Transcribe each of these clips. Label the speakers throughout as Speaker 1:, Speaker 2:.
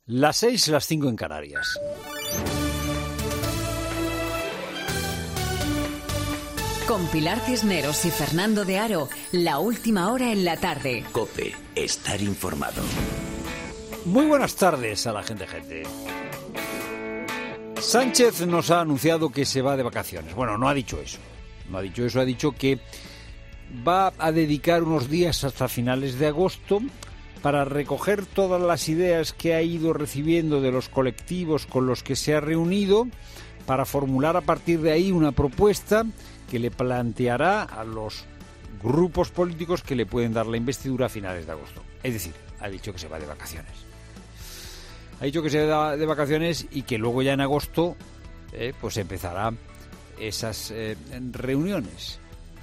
Speaker 1: Las 6, las 5 en Canarias.
Speaker 2: Con Pilar Cisneros y Fernando de Aro, la última hora en la tarde.
Speaker 3: COPE, estar informado.
Speaker 1: Muy buenas tardes a la gente. Sánchez nos ha anunciado que se va de vacaciones. Bueno, no ha dicho eso. No ha dicho eso, ha dicho que va a dedicar unos días hasta finales de agosto para recoger todas las ideas que ha ido recibiendo de los colectivos con los que se ha reunido, para formular a partir de ahí una propuesta que le planteará a los grupos políticos que le pueden dar la investidura a finales de agosto. Es decir, ha dicho que se va de vacaciones. Ha dicho que se va de vacaciones y que luego ya en agosto pues empezará esas reuniones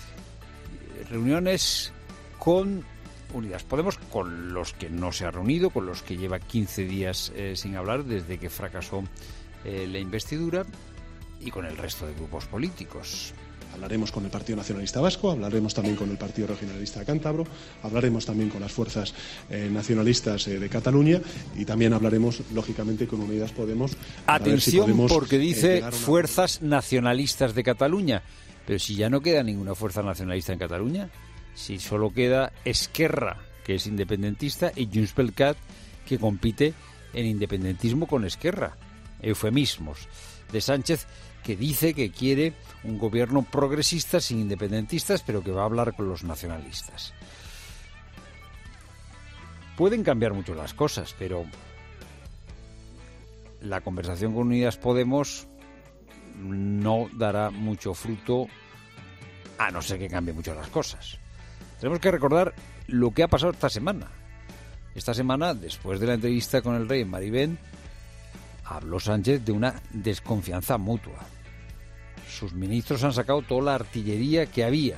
Speaker 1: con Unidas Podemos, con los que no se ha reunido, con los que lleva 15 días sin hablar desde que fracasó la investidura, y con el resto de grupos políticos.
Speaker 4: Hablaremos con el Partido Nacionalista Vasco, hablaremos también con el Partido Regionalista Cántabro, hablaremos también con las fuerzas nacionalistas de Cataluña, y también hablaremos, lógicamente, con Unidas Podemos.
Speaker 1: Atención, porque dice fuerzas nacionalistas de Cataluña, pero si ya no queda ninguna fuerza nacionalista en Cataluña, si solo queda Esquerra, que es independentista, y Junts pel Cat, que compite en independentismo con Esquerra. Eufemismos de Sánchez, que dice que quiere un gobierno progresista sin independentistas, pero que va a hablar con los nacionalistas. Pueden cambiar mucho las cosas, pero la conversación con Unidas Podemos no dará mucho fruto, a no ser que cambie mucho las cosas. Tenemos que recordar lo que ha pasado esta semana. Esta semana, después de la entrevista con el rey en Maribén, habló Sánchez de una desconfianza mutua. Sus ministros han sacado toda la artillería que había.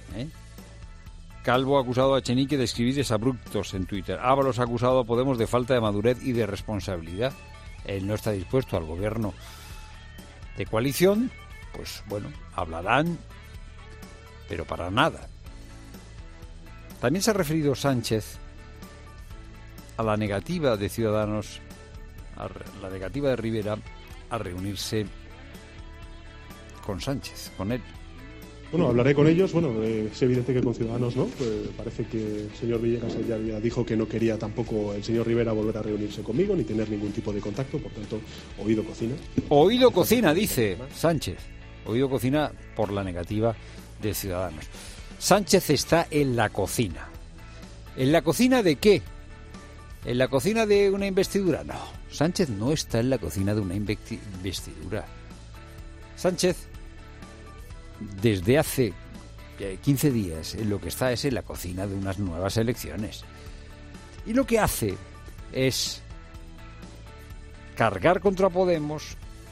Speaker 1: Calvo ha acusado a Echenique de escribir desabruptos en Twitter. Ábalos ha acusado a Podemos de falta de madurez y de responsabilidad. Él no está dispuesto al gobierno de coalición. Pues bueno, hablarán, pero para nada. También se ha referido Sánchez a la negativa de Ciudadanos, a la negativa de Rivera a reunirse con Sánchez, con él.
Speaker 4: Bueno, hablaré con ellos. Bueno, es evidente que con Ciudadanos no. Pues parece que el señor Villegas ya dijo que no quería tampoco el señor Rivera volver a reunirse conmigo ni tener ningún tipo de contacto. Por tanto, oído cocina.
Speaker 1: Oído cocina, dice Sánchez. Oído cocina por la negativa de Ciudadanos. Sánchez está en la cocina. ¿En la cocina de qué? ¿En la cocina de una investidura? No, Sánchez no está en la cocina de una investidura. Sánchez, desde hace 15 días, en lo que está es en la cocina de unas nuevas elecciones. Y lo que hace es cargar contra Podemos,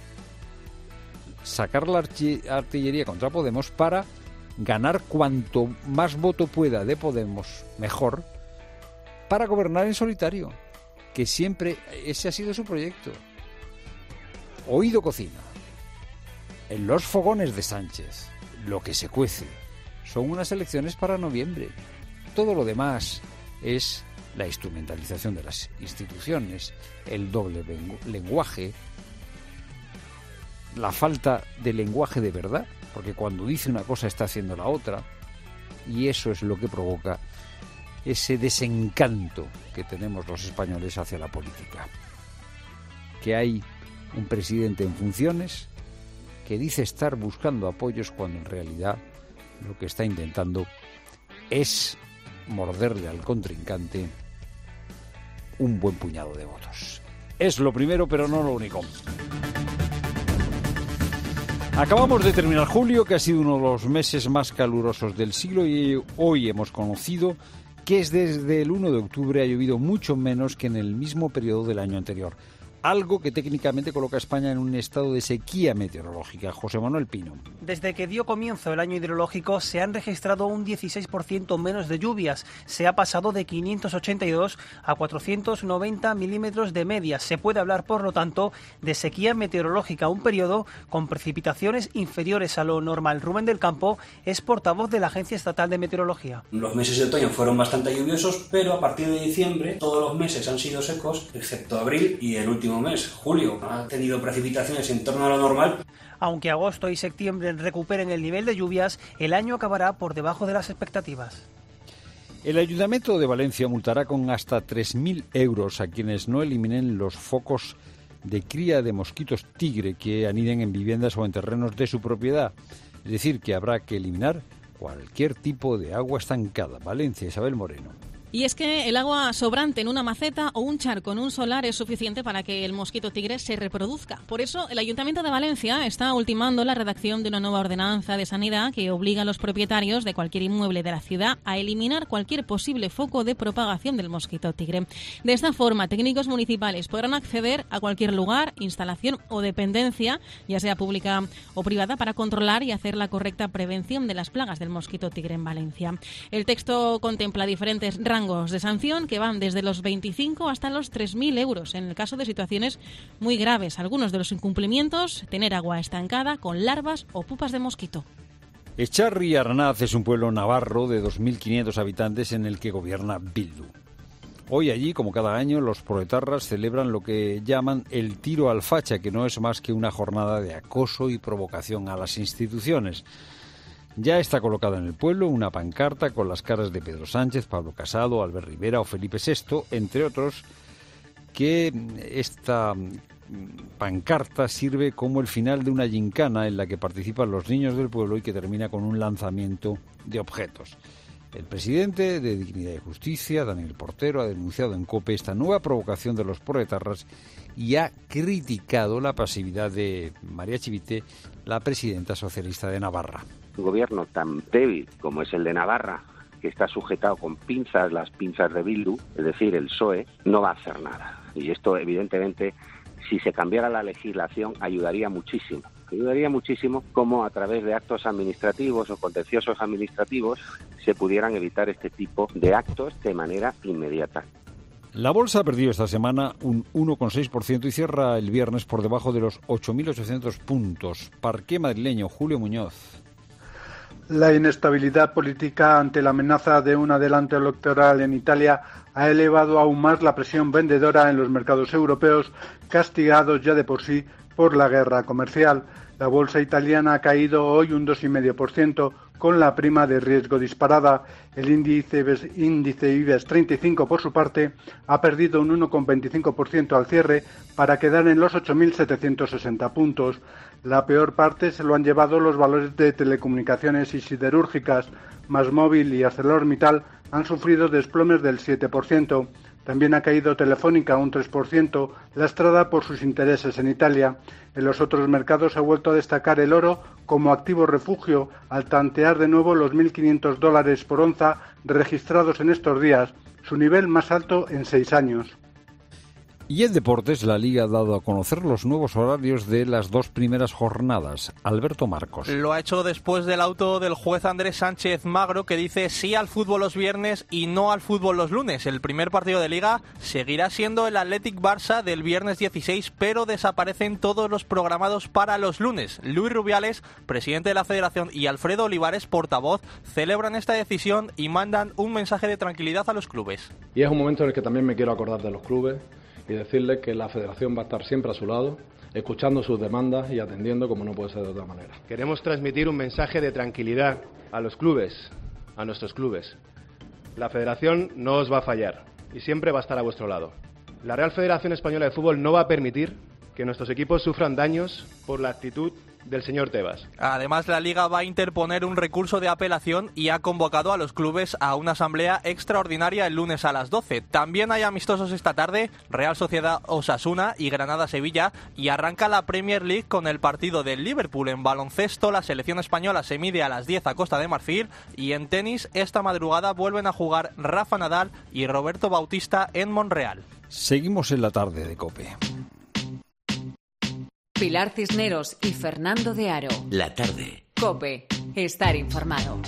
Speaker 1: sacar la artillería contra Podemos para ganar cuanto más voto pueda de Podemos, mejor, para gobernar en solitario, que siempre ese ha sido su proyecto. Oído cocina. En los fogones de Sánchez, lo que se cuece son unas elecciones para noviembre. Todo lo demás es la instrumentalización de las instituciones, el doble lenguaje, la falta de lenguaje de verdad, porque cuando dice una cosa está haciendo la otra, y eso es lo que provoca ese desencanto que tenemos los españoles hacia la política. Que hay un presidente en funciones que dice estar buscando apoyos cuando en realidad lo que está intentando es morderle al contrincante un buen puñado de votos. Es lo primero, pero no lo único. Acabamos de terminar julio, que ha sido uno de los meses más calurosos del siglo, y hoy hemos conocido que desde el 1 de octubre ha llovido mucho menos que en el mismo periodo del año anterior. algo que técnicamente coloca a España en un estado de sequía meteorológica. José Manuel Pino.
Speaker 5: Desde que dio comienzo el año hidrológico se han registrado un 16% menos de lluvias. Se ha pasado de 582 a 490 milímetros de media. Se puede hablar, por lo tanto, de sequía meteorológica, un periodo con precipitaciones inferiores a lo normal. Rubén del Campo es portavoz de la Agencia Estatal de Meteorología.
Speaker 6: Los meses de otoño fueron bastante lluviosos, pero a partir de diciembre todos los meses han sido secos, excepto abril y el último mes, julio. Ha tenido precipitaciones en torno a lo normal.
Speaker 5: Aunque agosto y septiembre recuperen el nivel de lluvias, el año acabará por debajo de las expectativas.
Speaker 1: El Ayuntamiento de Valencia multará con hasta 3.000 euros a quienes no eliminen los focos de cría de mosquitos tigre que aniden en viviendas o en terrenos de su propiedad. Es decir, que habrá que eliminar cualquier tipo de agua estancada. Valencia, Isabel Moreno.
Speaker 7: Y es que el agua sobrante en una maceta o un charco en un solar es suficiente para que el mosquito tigre se reproduzca. Por eso, el Ayuntamiento de Valencia está ultimando la redacción de una nueva ordenanza de sanidad que obliga a los propietarios de cualquier inmueble de la ciudad a eliminar cualquier posible foco de propagación del mosquito tigre. De esta forma, técnicos municipales podrán acceder a cualquier lugar, instalación o dependencia, ya sea pública o privada, para controlar y hacer la correcta prevención de las plagas del mosquito tigre en Valencia. El texto contempla diferentes rangos de sanción que van desde los 25 hasta los 3.000 euros en el caso de situaciones muy graves. Algunos de los incumplimientos: tener agua estancada con larvas o pupas de mosquito.
Speaker 1: Echarri Aranaz es un pueblo navarro de 2.500 habitantes en el que gobierna Bildu. Hoy allí, como cada año, los proetarras celebran lo que llaman el tiro al facha, que no es más que una jornada de acoso y provocación a las instituciones. Ya está colocada en el pueblo una pancarta con las caras de Pedro Sánchez, Pablo Casado, Albert Rivera o Felipe VI, entre otros, que esta pancarta sirve como el final de una gincana en la que participan los niños del pueblo y que termina con un lanzamiento de objetos. El presidente de Dignidad y Justicia, Daniel Portero, ha denunciado en COPE esta nueva provocación de los proetarras y ha criticado la pasividad de María Chivite, la presidenta socialista de Navarra.
Speaker 8: Un gobierno tan débil como es el de Navarra, que está sujetado con pinzas, las pinzas de Bildu, es decir, el PSOE, no va a hacer nada. Y esto, evidentemente, si se cambiara la legislación, ayudaría muchísimo. Ayudaría muchísimo como a través de actos administrativos o contenciosos administrativos se pudieran evitar este tipo de actos de manera inmediata.
Speaker 1: La bolsa ha perdido esta semana un 1,6% y cierra el viernes por debajo de los 8.800 puntos. Parqué madrileño, Julio Muñoz.
Speaker 9: La inestabilidad política ante la amenaza de un adelanto electoral en Italia ha elevado aún más la presión vendedora en los mercados europeos, castigados ya de por sí por la guerra comercial. La bolsa italiana ha caído hoy un 2,5%, con la prima de riesgo disparada. El índice IBEX 35, por su parte, ha perdido un 1,25% al cierre para quedar en los 8.760 puntos. La peor parte se lo han llevado los valores de telecomunicaciones y siderúrgicas. MásMóvil y ArcelorMittal han sufrido desplomes del 7%. También ha caído Telefónica un 3%, lastrada por sus intereses en Italia. En los otros mercados ha vuelto a destacar el oro como activo refugio, al tantear de nuevo los $1.500 por onza registrados en estos días, su nivel más alto en 6 años.
Speaker 1: Y en deportes, la Liga ha dado a conocer los nuevos horarios de las 2 primeras jornadas. Alberto Marcos.
Speaker 10: Lo ha hecho después del auto del juez Andrés Sánchez Magro, que dice sí al fútbol los viernes y no al fútbol los lunes. El primer partido de Liga seguirá siendo el Athletic Barça del viernes 16, pero desaparecen todos los programados para los lunes. Luis Rubiales, presidente de la Federación, y Alfredo Olivares, portavoz, celebran esta decisión y mandan un mensaje de tranquilidad a los clubes.
Speaker 11: Y es un momento en el que también me quiero acordar de los clubes y decirles que la Federación va a estar siempre a su lado, escuchando sus demandas y atendiendo como no puede ser de otra manera.
Speaker 12: Queremos transmitir un mensaje de tranquilidad a los clubes, a nuestros clubes. La Federación no os va a fallar y siempre va a estar a vuestro lado. La Real Federación Española de Fútbol no va a permitir que nuestros equipos sufran daños por la actitud del señor Tebas.
Speaker 10: Además, la Liga va a interponer un recurso de apelación y ha convocado a los clubes a una asamblea extraordinaria el lunes a las 12. También hay amistosos esta tarde, Real Sociedad Osasuna y Granada Sevilla, y arranca la Premier League con el partido del Liverpool. En baloncesto, la selección española se mide a las 10 a Costa de Marfil, y en tenis, esta madrugada vuelven a jugar Rafa Nadal y Roberto Bautista en Montreal.
Speaker 1: Seguimos en la tarde de COPE.
Speaker 2: Pilar Cisneros y Fernando de Aro.
Speaker 3: La tarde.
Speaker 2: COPE. Estar informado.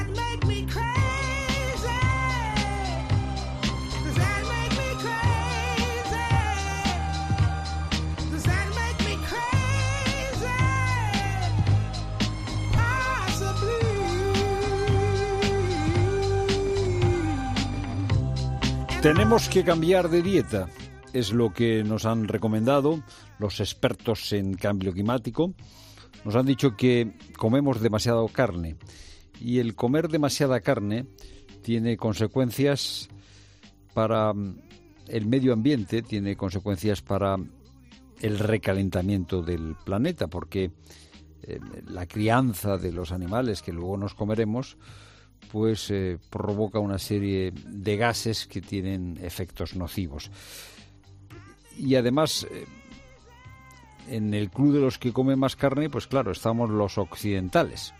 Speaker 1: Tenemos que cambiar de dieta, es lo que nos han recomendado los expertos en cambio climático. Nos han dicho que comemos demasiada carne y el comer demasiada carne tiene consecuencias para el medio ambiente, tiene consecuencias para el recalentamiento del planeta, porque la crianza de los animales que luego nos comeremos pues provoca una serie de gases que tienen efectos nocivos. Y además, en el club de los que comen más carne, pues claro, estamos los occidentales.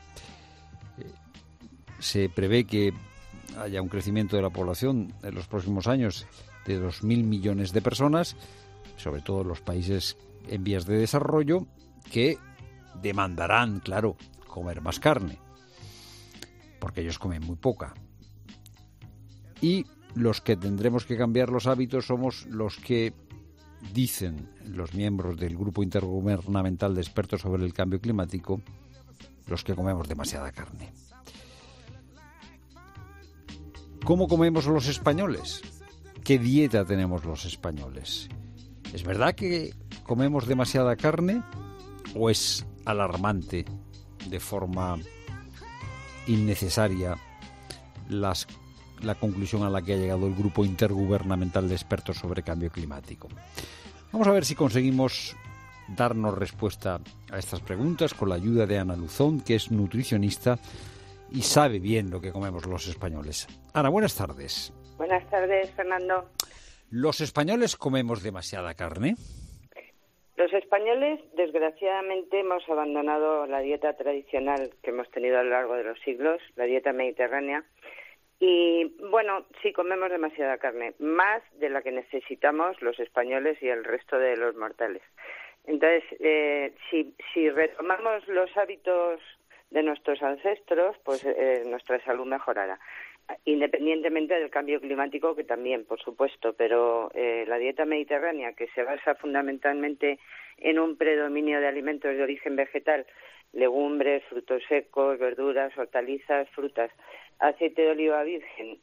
Speaker 1: Se prevé que haya un crecimiento de la población en los próximos años de 2.000 millones de personas, sobre todo en los países en vías de desarrollo, que demandarán, claro, comer más carne, porque ellos comen muy poca. Y los que tendremos que cambiar los hábitos somos los que dicen los miembros del Grupo Intergubernamental de Expertos sobre el Cambio Climático, los que comemos demasiada carne. ¿Cómo comemos los españoles? ¿Qué dieta tenemos los españoles? ¿Es verdad que comemos demasiada carne o es alarmante de forma innecesaria la conclusión a la que ha llegado el Grupo Intergubernamental de Expertos sobre Cambio Climático? Vamos a ver si conseguimos darnos respuesta a estas preguntas con la ayuda de Ana Luzón, que es nutricionista y sabe bien lo que comemos los españoles. Ana, buenas tardes.
Speaker 13: Buenas tardes, Fernando.
Speaker 1: ¿Los españoles comemos demasiada carne?
Speaker 13: Los españoles, desgraciadamente, hemos abandonado la dieta tradicional que hemos tenido a lo largo de los siglos, la dieta mediterránea, y, bueno, sí comemos demasiada carne, más de la que necesitamos los españoles y el resto de los mortales. Entonces, si retomamos los hábitos de nuestros ancestros, pues nuestra salud mejorará. Independientemente del cambio climático, que también, por supuesto, pero la dieta mediterránea, que se basa fundamentalmente en un predominio de alimentos de origen vegetal, legumbres, frutos secos, verduras, hortalizas, frutas, aceite de oliva virgen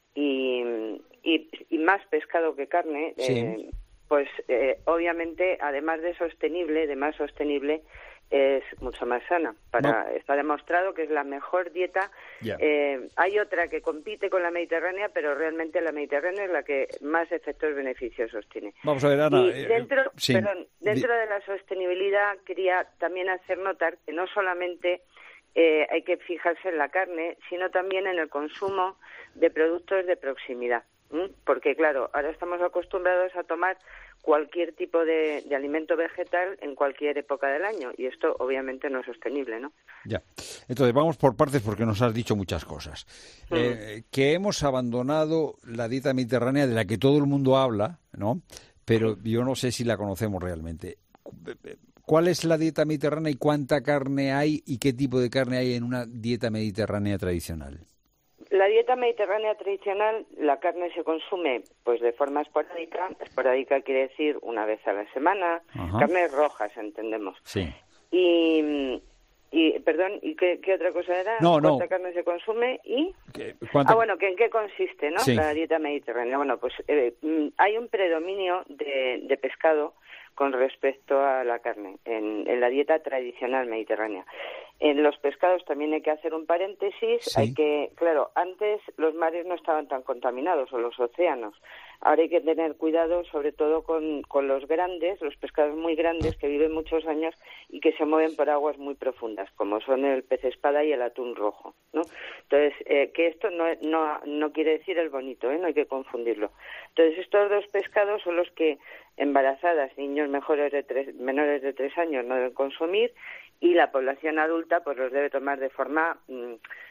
Speaker 13: y más pescado que carne, sí. Pues obviamente, además de más sostenible, es mucho más sana. Está demostrado que es la mejor dieta. Hay otra que compite con la mediterránea, pero realmente la mediterránea es la que más efectos beneficiosos tiene.
Speaker 1: Vamos a ver, Ana.
Speaker 13: Y dentro de la sostenibilidad quería también hacer notar que no solamente hay que fijarse en la carne, sino también en el consumo de productos de proximidad. Porque, claro, ahora estamos acostumbrados a tomar cualquier tipo de alimento vegetal en cualquier época del año, y esto obviamente no es sostenible, ¿no? Ya.
Speaker 1: Entonces vamos por partes, porque nos has dicho muchas cosas. Que hemos abandonado la dieta mediterránea, de la que todo el mundo habla, ¿no? Pero yo no sé si la conocemos realmente. ¿Cuál es la dieta mediterránea y cuánta carne hay y qué tipo de carne hay en una dieta mediterránea tradicional?
Speaker 13: La dieta mediterránea tradicional, la carne se consume pues de forma esporádica. Esporádica quiere decir una vez a la semana. Ajá. Carnes rojas, entendemos.
Speaker 1: Sí.
Speaker 13: Y perdón, ¿y qué otra cosa era? ¿Cuánta carne se consume y? Bueno, ¿en qué consiste, no? Sí. La dieta mediterránea. Bueno, pues hay un predominio de pescado con respecto a la carne en la dieta tradicional mediterránea. En los pescados también hay que hacer un paréntesis. Sí. Claro, antes los mares no estaban tan contaminados, o los océanos. Ahora hay que tener cuidado, sobre todo con los grandes, los pescados muy grandes que viven muchos años y que se mueven por aguas muy profundas, como son el pez espada y el atún rojo, ¿no? Entonces, que esto no quiere decir el bonito, no hay que confundirlo. Entonces, estos dos pescados son los que embarazadas, niños menores de 3 años no deben consumir, y la población adulta pues los debe tomar de forma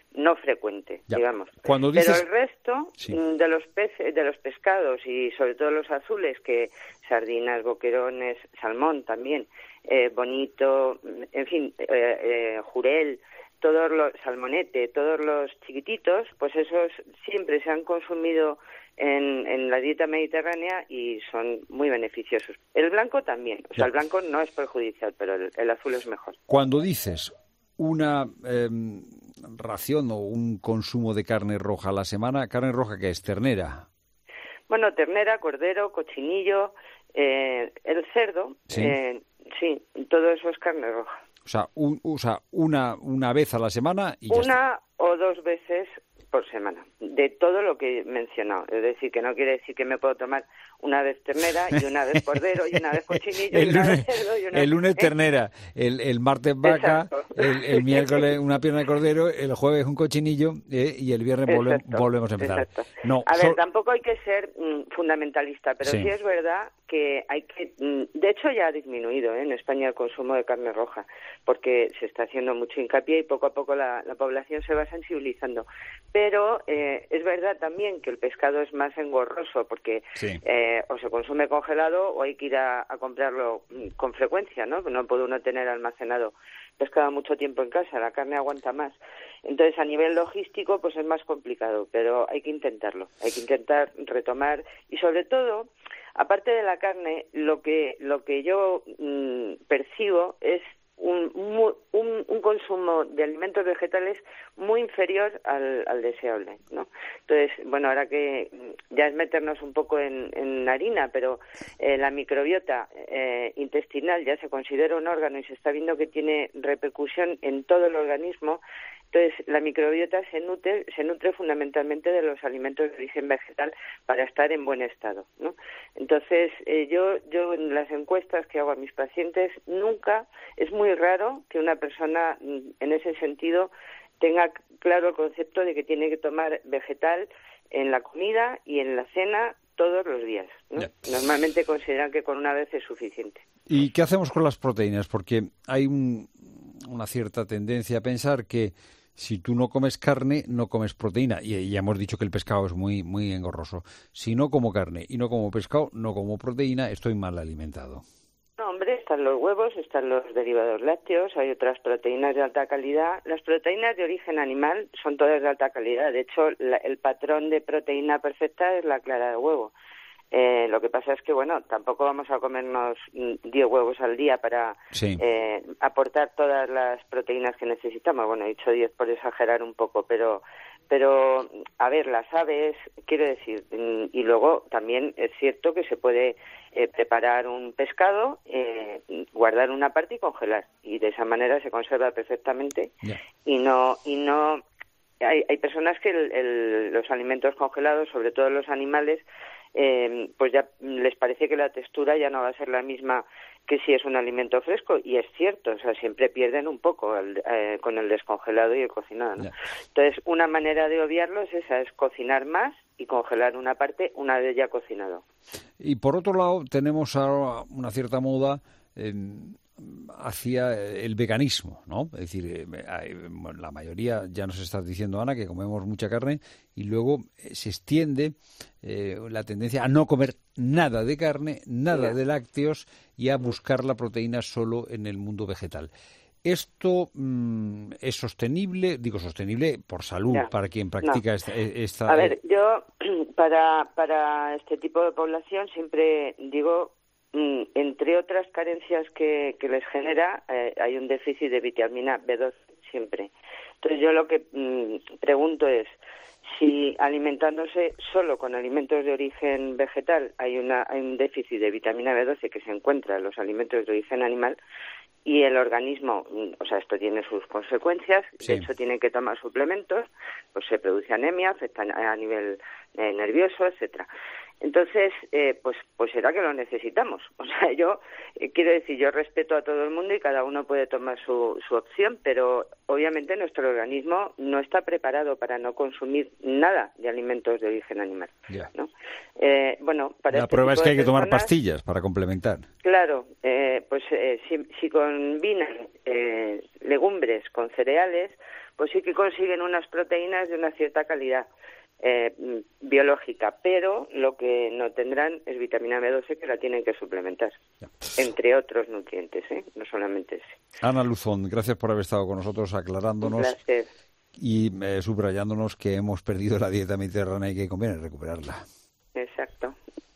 Speaker 13: no frecuente, digamos.
Speaker 1: Cuando dices...
Speaker 13: Pero el resto de los peces, de los pescados y sobre todo los azules, que sardinas, boquerones, salmón también, bonito, en fin, jurel, todos los salmonete, todos los chiquititos, pues esos siempre se han consumido en la dieta mediterránea y son muy beneficiosos. El blanco también, o sea, el blanco no es perjudicial, pero el azul es mejor.
Speaker 1: Cuando dices una ración o un consumo de carne roja a la semana, ¿carne roja qué es? ¿Ternera?
Speaker 13: Bueno, ternera, cordero, cochinillo, el cerdo, sí, todo eso es carne roja.
Speaker 1: O sea, una vez a la semana y ya
Speaker 13: está. O 2 veces por semana, de todo lo que he mencionado. Es decir, que no quiere decir que me puedo tomar una vez ternera y una vez cordero y una vez cochinillo y una vez cerdo y una
Speaker 1: el lunes ternera, el martes vaca, el miércoles una pierna de cordero, el jueves un cochinillo y el viernes volvemos a empezar.
Speaker 13: No, a ver, tampoco hay que ser fundamentalista, pero sí es verdad que hay que... De hecho, ya ha disminuido en España el consumo de carne roja, porque se está haciendo mucho hincapié y poco a poco la población se va sensibilizando. Pero es verdad también que el pescado es más engorroso, porque o se consume congelado o hay que ir a comprarlo con frecuencia, ¿no? No puede uno tener almacenado pescado mucho tiempo en casa, la carne aguanta más. Entonces, a nivel logístico, pues es más complicado, pero hay que intentarlo, hay que intentar retomar y sobre todo, aparte de la carne, lo que yo percibo es un consumo de alimentos vegetales muy inferior al deseable, ¿no? Entonces, bueno, ahora que ya es meternos un poco en harina, pero la microbiota intestinal ya se considera un órgano y se está viendo que tiene repercusión en todo el organismo. Entonces, la microbiota se nutre fundamentalmente de los alimentos de origen vegetal para estar en buen estado, ¿no? Entonces, yo en las encuestas que hago a mis pacientes, es muy raro que una persona en ese sentido tenga claro el concepto de que tiene que tomar vegetal en la comida y en la cena todos los días, ¿no? Normalmente consideran que con una vez es suficiente.
Speaker 1: ¿Y qué hacemos con las proteínas? Porque hay una cierta tendencia a pensar que si tú no comes carne, no comes proteína. Y ya hemos dicho que el pescado es muy, muy engorroso. Si no como carne y no como pescado, no como proteína, estoy mal alimentado.
Speaker 13: No, hombre, están los huevos, están los derivados lácteos, hay otras proteínas de alta calidad. Las proteínas de origen animal son todas de alta calidad. De hecho, el patrón de proteína perfecta es la clara de huevo. Lo que pasa es que, bueno, tampoco vamos a comernos 10 huevos al día para aportar todas las proteínas que necesitamos. Bueno, he dicho 10 por exagerar un poco, pero a ver, las aves, quiero decir, y luego también es cierto que se puede preparar un pescado, guardar una parte y congelar, y de esa manera se conserva perfectamente. Y no hay personas que los alimentos congelados, sobre todo los animales, pues ya les parece que la textura ya no va a ser la misma que si es un alimento fresco, y es cierto, o sea, siempre pierden un poco con el descongelado y el cocinado, ¿no? Entonces, una manera de obviarlo es esa, es cocinar más y congelar una parte una vez ya cocinado.
Speaker 1: Y por otro lado, tenemos ahora una cierta moda hacia el veganismo, ¿no? Es decir, la mayoría, ya nos estás diciendo, Ana, que comemos mucha carne y luego se extiende la tendencia a no comer nada de carne, nada de lácteos y a buscar la proteína solo en el mundo vegetal. ¿Esto es sostenible? Digo sostenible por salud, para quien practica esta...
Speaker 13: A ver, yo para este tipo de población siempre digo... entre otras carencias que les genera, hay un déficit de vitamina B12 siempre. Entonces yo lo que pregunto es si alimentándose solo con alimentos de origen vegetal hay un déficit de vitamina B12 que se encuentra en los alimentos de origen animal, y el organismo, o sea, esto tiene sus consecuencias, de hecho tiene que tomar suplementos, pues se produce anemia, afecta a nivel nervioso, etcétera. Entonces, pues será que lo necesitamos. O sea, yo quiero decir, yo respeto a todo el mundo y cada uno puede tomar su opción, pero obviamente nuestro organismo no está preparado para no consumir nada de alimentos de origen animal, ¿no? Bueno, para
Speaker 1: la prueba es que hay que tomar pastillas para complementar.
Speaker 13: Claro, si combinan legumbres con cereales, pues sí que consiguen unas proteínas de una cierta calidad biológica, pero lo que no tendrán es vitamina B12, que la tienen que suplementar, entre otros nutrientes, no solamente ese.
Speaker 1: Ana Luzón, gracias por haber estado con nosotros aclarándonos.
Speaker 13: Un placer.
Speaker 1: Y subrayándonos que hemos perdido la dieta mediterránea y que conviene recuperarla.
Speaker 13: Exacto.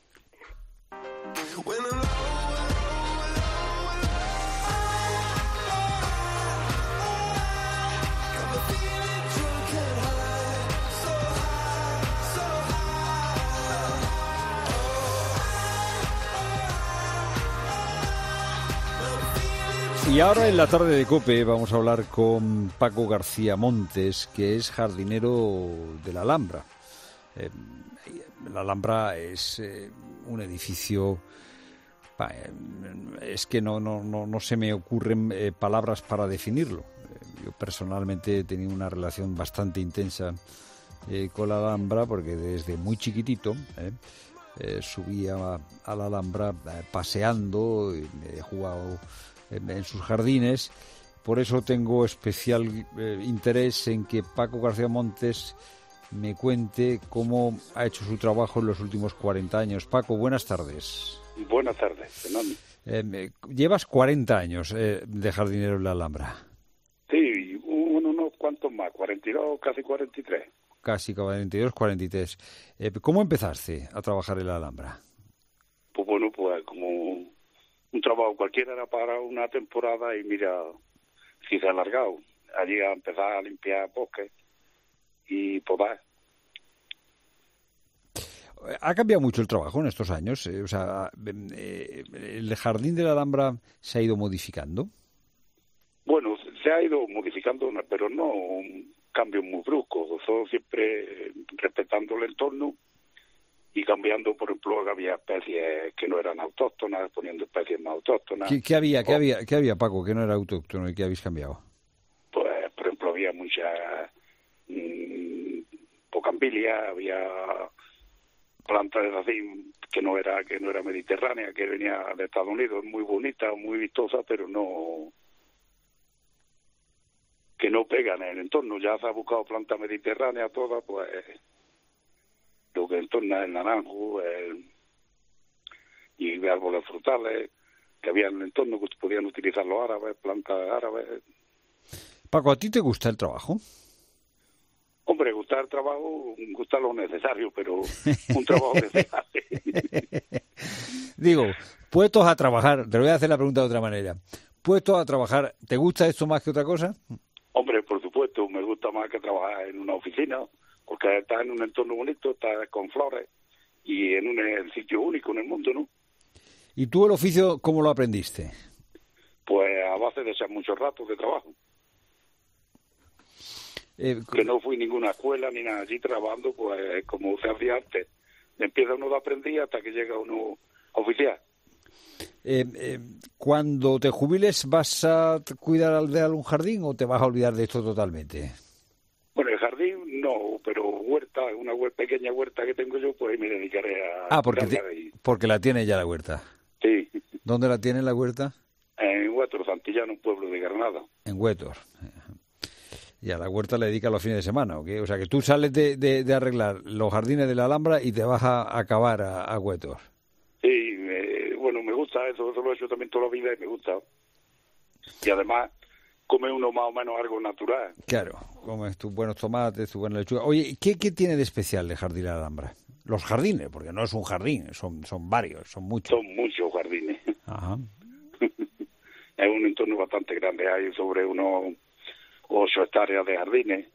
Speaker 1: Y ahora en la tarde de COPE vamos a hablar con Paco García Montes, que es jardinero de la Alhambra. La Alhambra es un edificio... es que no se me ocurren palabras para definirlo. Yo personalmente he tenido una relación bastante intensa con la Alhambra, porque desde muy chiquitito subía a la Alhambra paseando, he jugado en sus jardines. Por eso tengo especial interés en que Paco García Montes me cuente cómo ha hecho su trabajo en los últimos 40 años. Paco, buenas tardes.
Speaker 14: Buenas tardes, Fernando.
Speaker 1: Llevas 40 años de jardinero en la Alhambra.
Speaker 14: Sí, unos cuantos más, 42, casi 43.
Speaker 1: Casi 42, 43. ¿Cómo empezaste a trabajar en la Alhambra?
Speaker 14: Pues bueno, pues como un trabajo cualquiera, era para una temporada y mira, si se ha alargado. Allí a empezar a limpiar bosques y podar.
Speaker 1: ¿Ha cambiado mucho el trabajo en estos años? O sea, ¿el jardín de la Alhambra se ha ido modificando?
Speaker 14: Bueno, se ha ido modificando, pero no un cambio muy brusco. Todo siempre respetando el entorno y cambiando, por ejemplo, había especies que no eran autóctonas, poniendo especies más autóctonas.
Speaker 1: ¿Qué había, Paco, que no era autóctono y que habéis cambiado?
Speaker 14: Pues, por ejemplo, había mucha bougainvillea, había plantas así que no era mediterránea, que venía de Estados Unidos, muy bonita, muy vistosa, pero que no pegan en el entorno. Ya se ha buscado plantas mediterráneas todas, pues lo que entorna el naranjo y árboles frutales que había en el entorno que podían utilizar los árabes, plantas árabes.
Speaker 1: Paco, ¿a ti te gusta el trabajo?
Speaker 14: Hombre, gustar el trabajo, gustar lo necesario, pero un trabajo necesario.
Speaker 1: Digo, puestos a trabajar, te voy a hacer la pregunta de otra manera. Puestos a trabajar, ¿te gusta esto más que otra cosa?
Speaker 14: Hombre, por supuesto, me gusta más que trabajar en una oficina, porque estás en un entorno bonito, estás con flores y en un sitio único en el mundo, ¿no?
Speaker 1: ¿Y tú el oficio cómo lo aprendiste?
Speaker 14: Pues a base de echar muchos ratos de trabajo. Que no fui a ninguna escuela ni nada, allí trabajando, pues como se hacía antes. Empieza uno de aprendiz hasta que llega uno a oficial.
Speaker 1: Cuando te jubiles, ¿vas a cuidar de algún jardín o te vas a olvidar de esto totalmente?
Speaker 14: Bueno, el jardín no, pero huerta, una pequeña huerta que tengo yo, pues me dedicaré a...
Speaker 1: porque la tiene ya la huerta.
Speaker 14: Sí.
Speaker 1: ¿Dónde la tiene la huerta?
Speaker 14: En Huétor, Santillana, un pueblo de Granada.
Speaker 1: En Huétor. Y a la huerta le dedicas los fines de semana, ¿ok? O sea, que tú sales de arreglar los jardines de la Alhambra y te vas a acabar a Huétor.
Speaker 14: Sí, bueno, me gusta eso lo he hecho también toda la vida y me gusta. Y además, come uno más o menos algo natural.
Speaker 1: Claro, comes tus buenos tomates, tu buena lechuga. Oye, ¿qué tiene de especial el jardín de la Alhambra? Los jardines, porque no es un jardín, son varios, son muchos.
Speaker 14: Son muchos jardines.
Speaker 1: Ajá.
Speaker 14: Es un entorno bastante grande, hay sobre unos 8 hectáreas de jardines.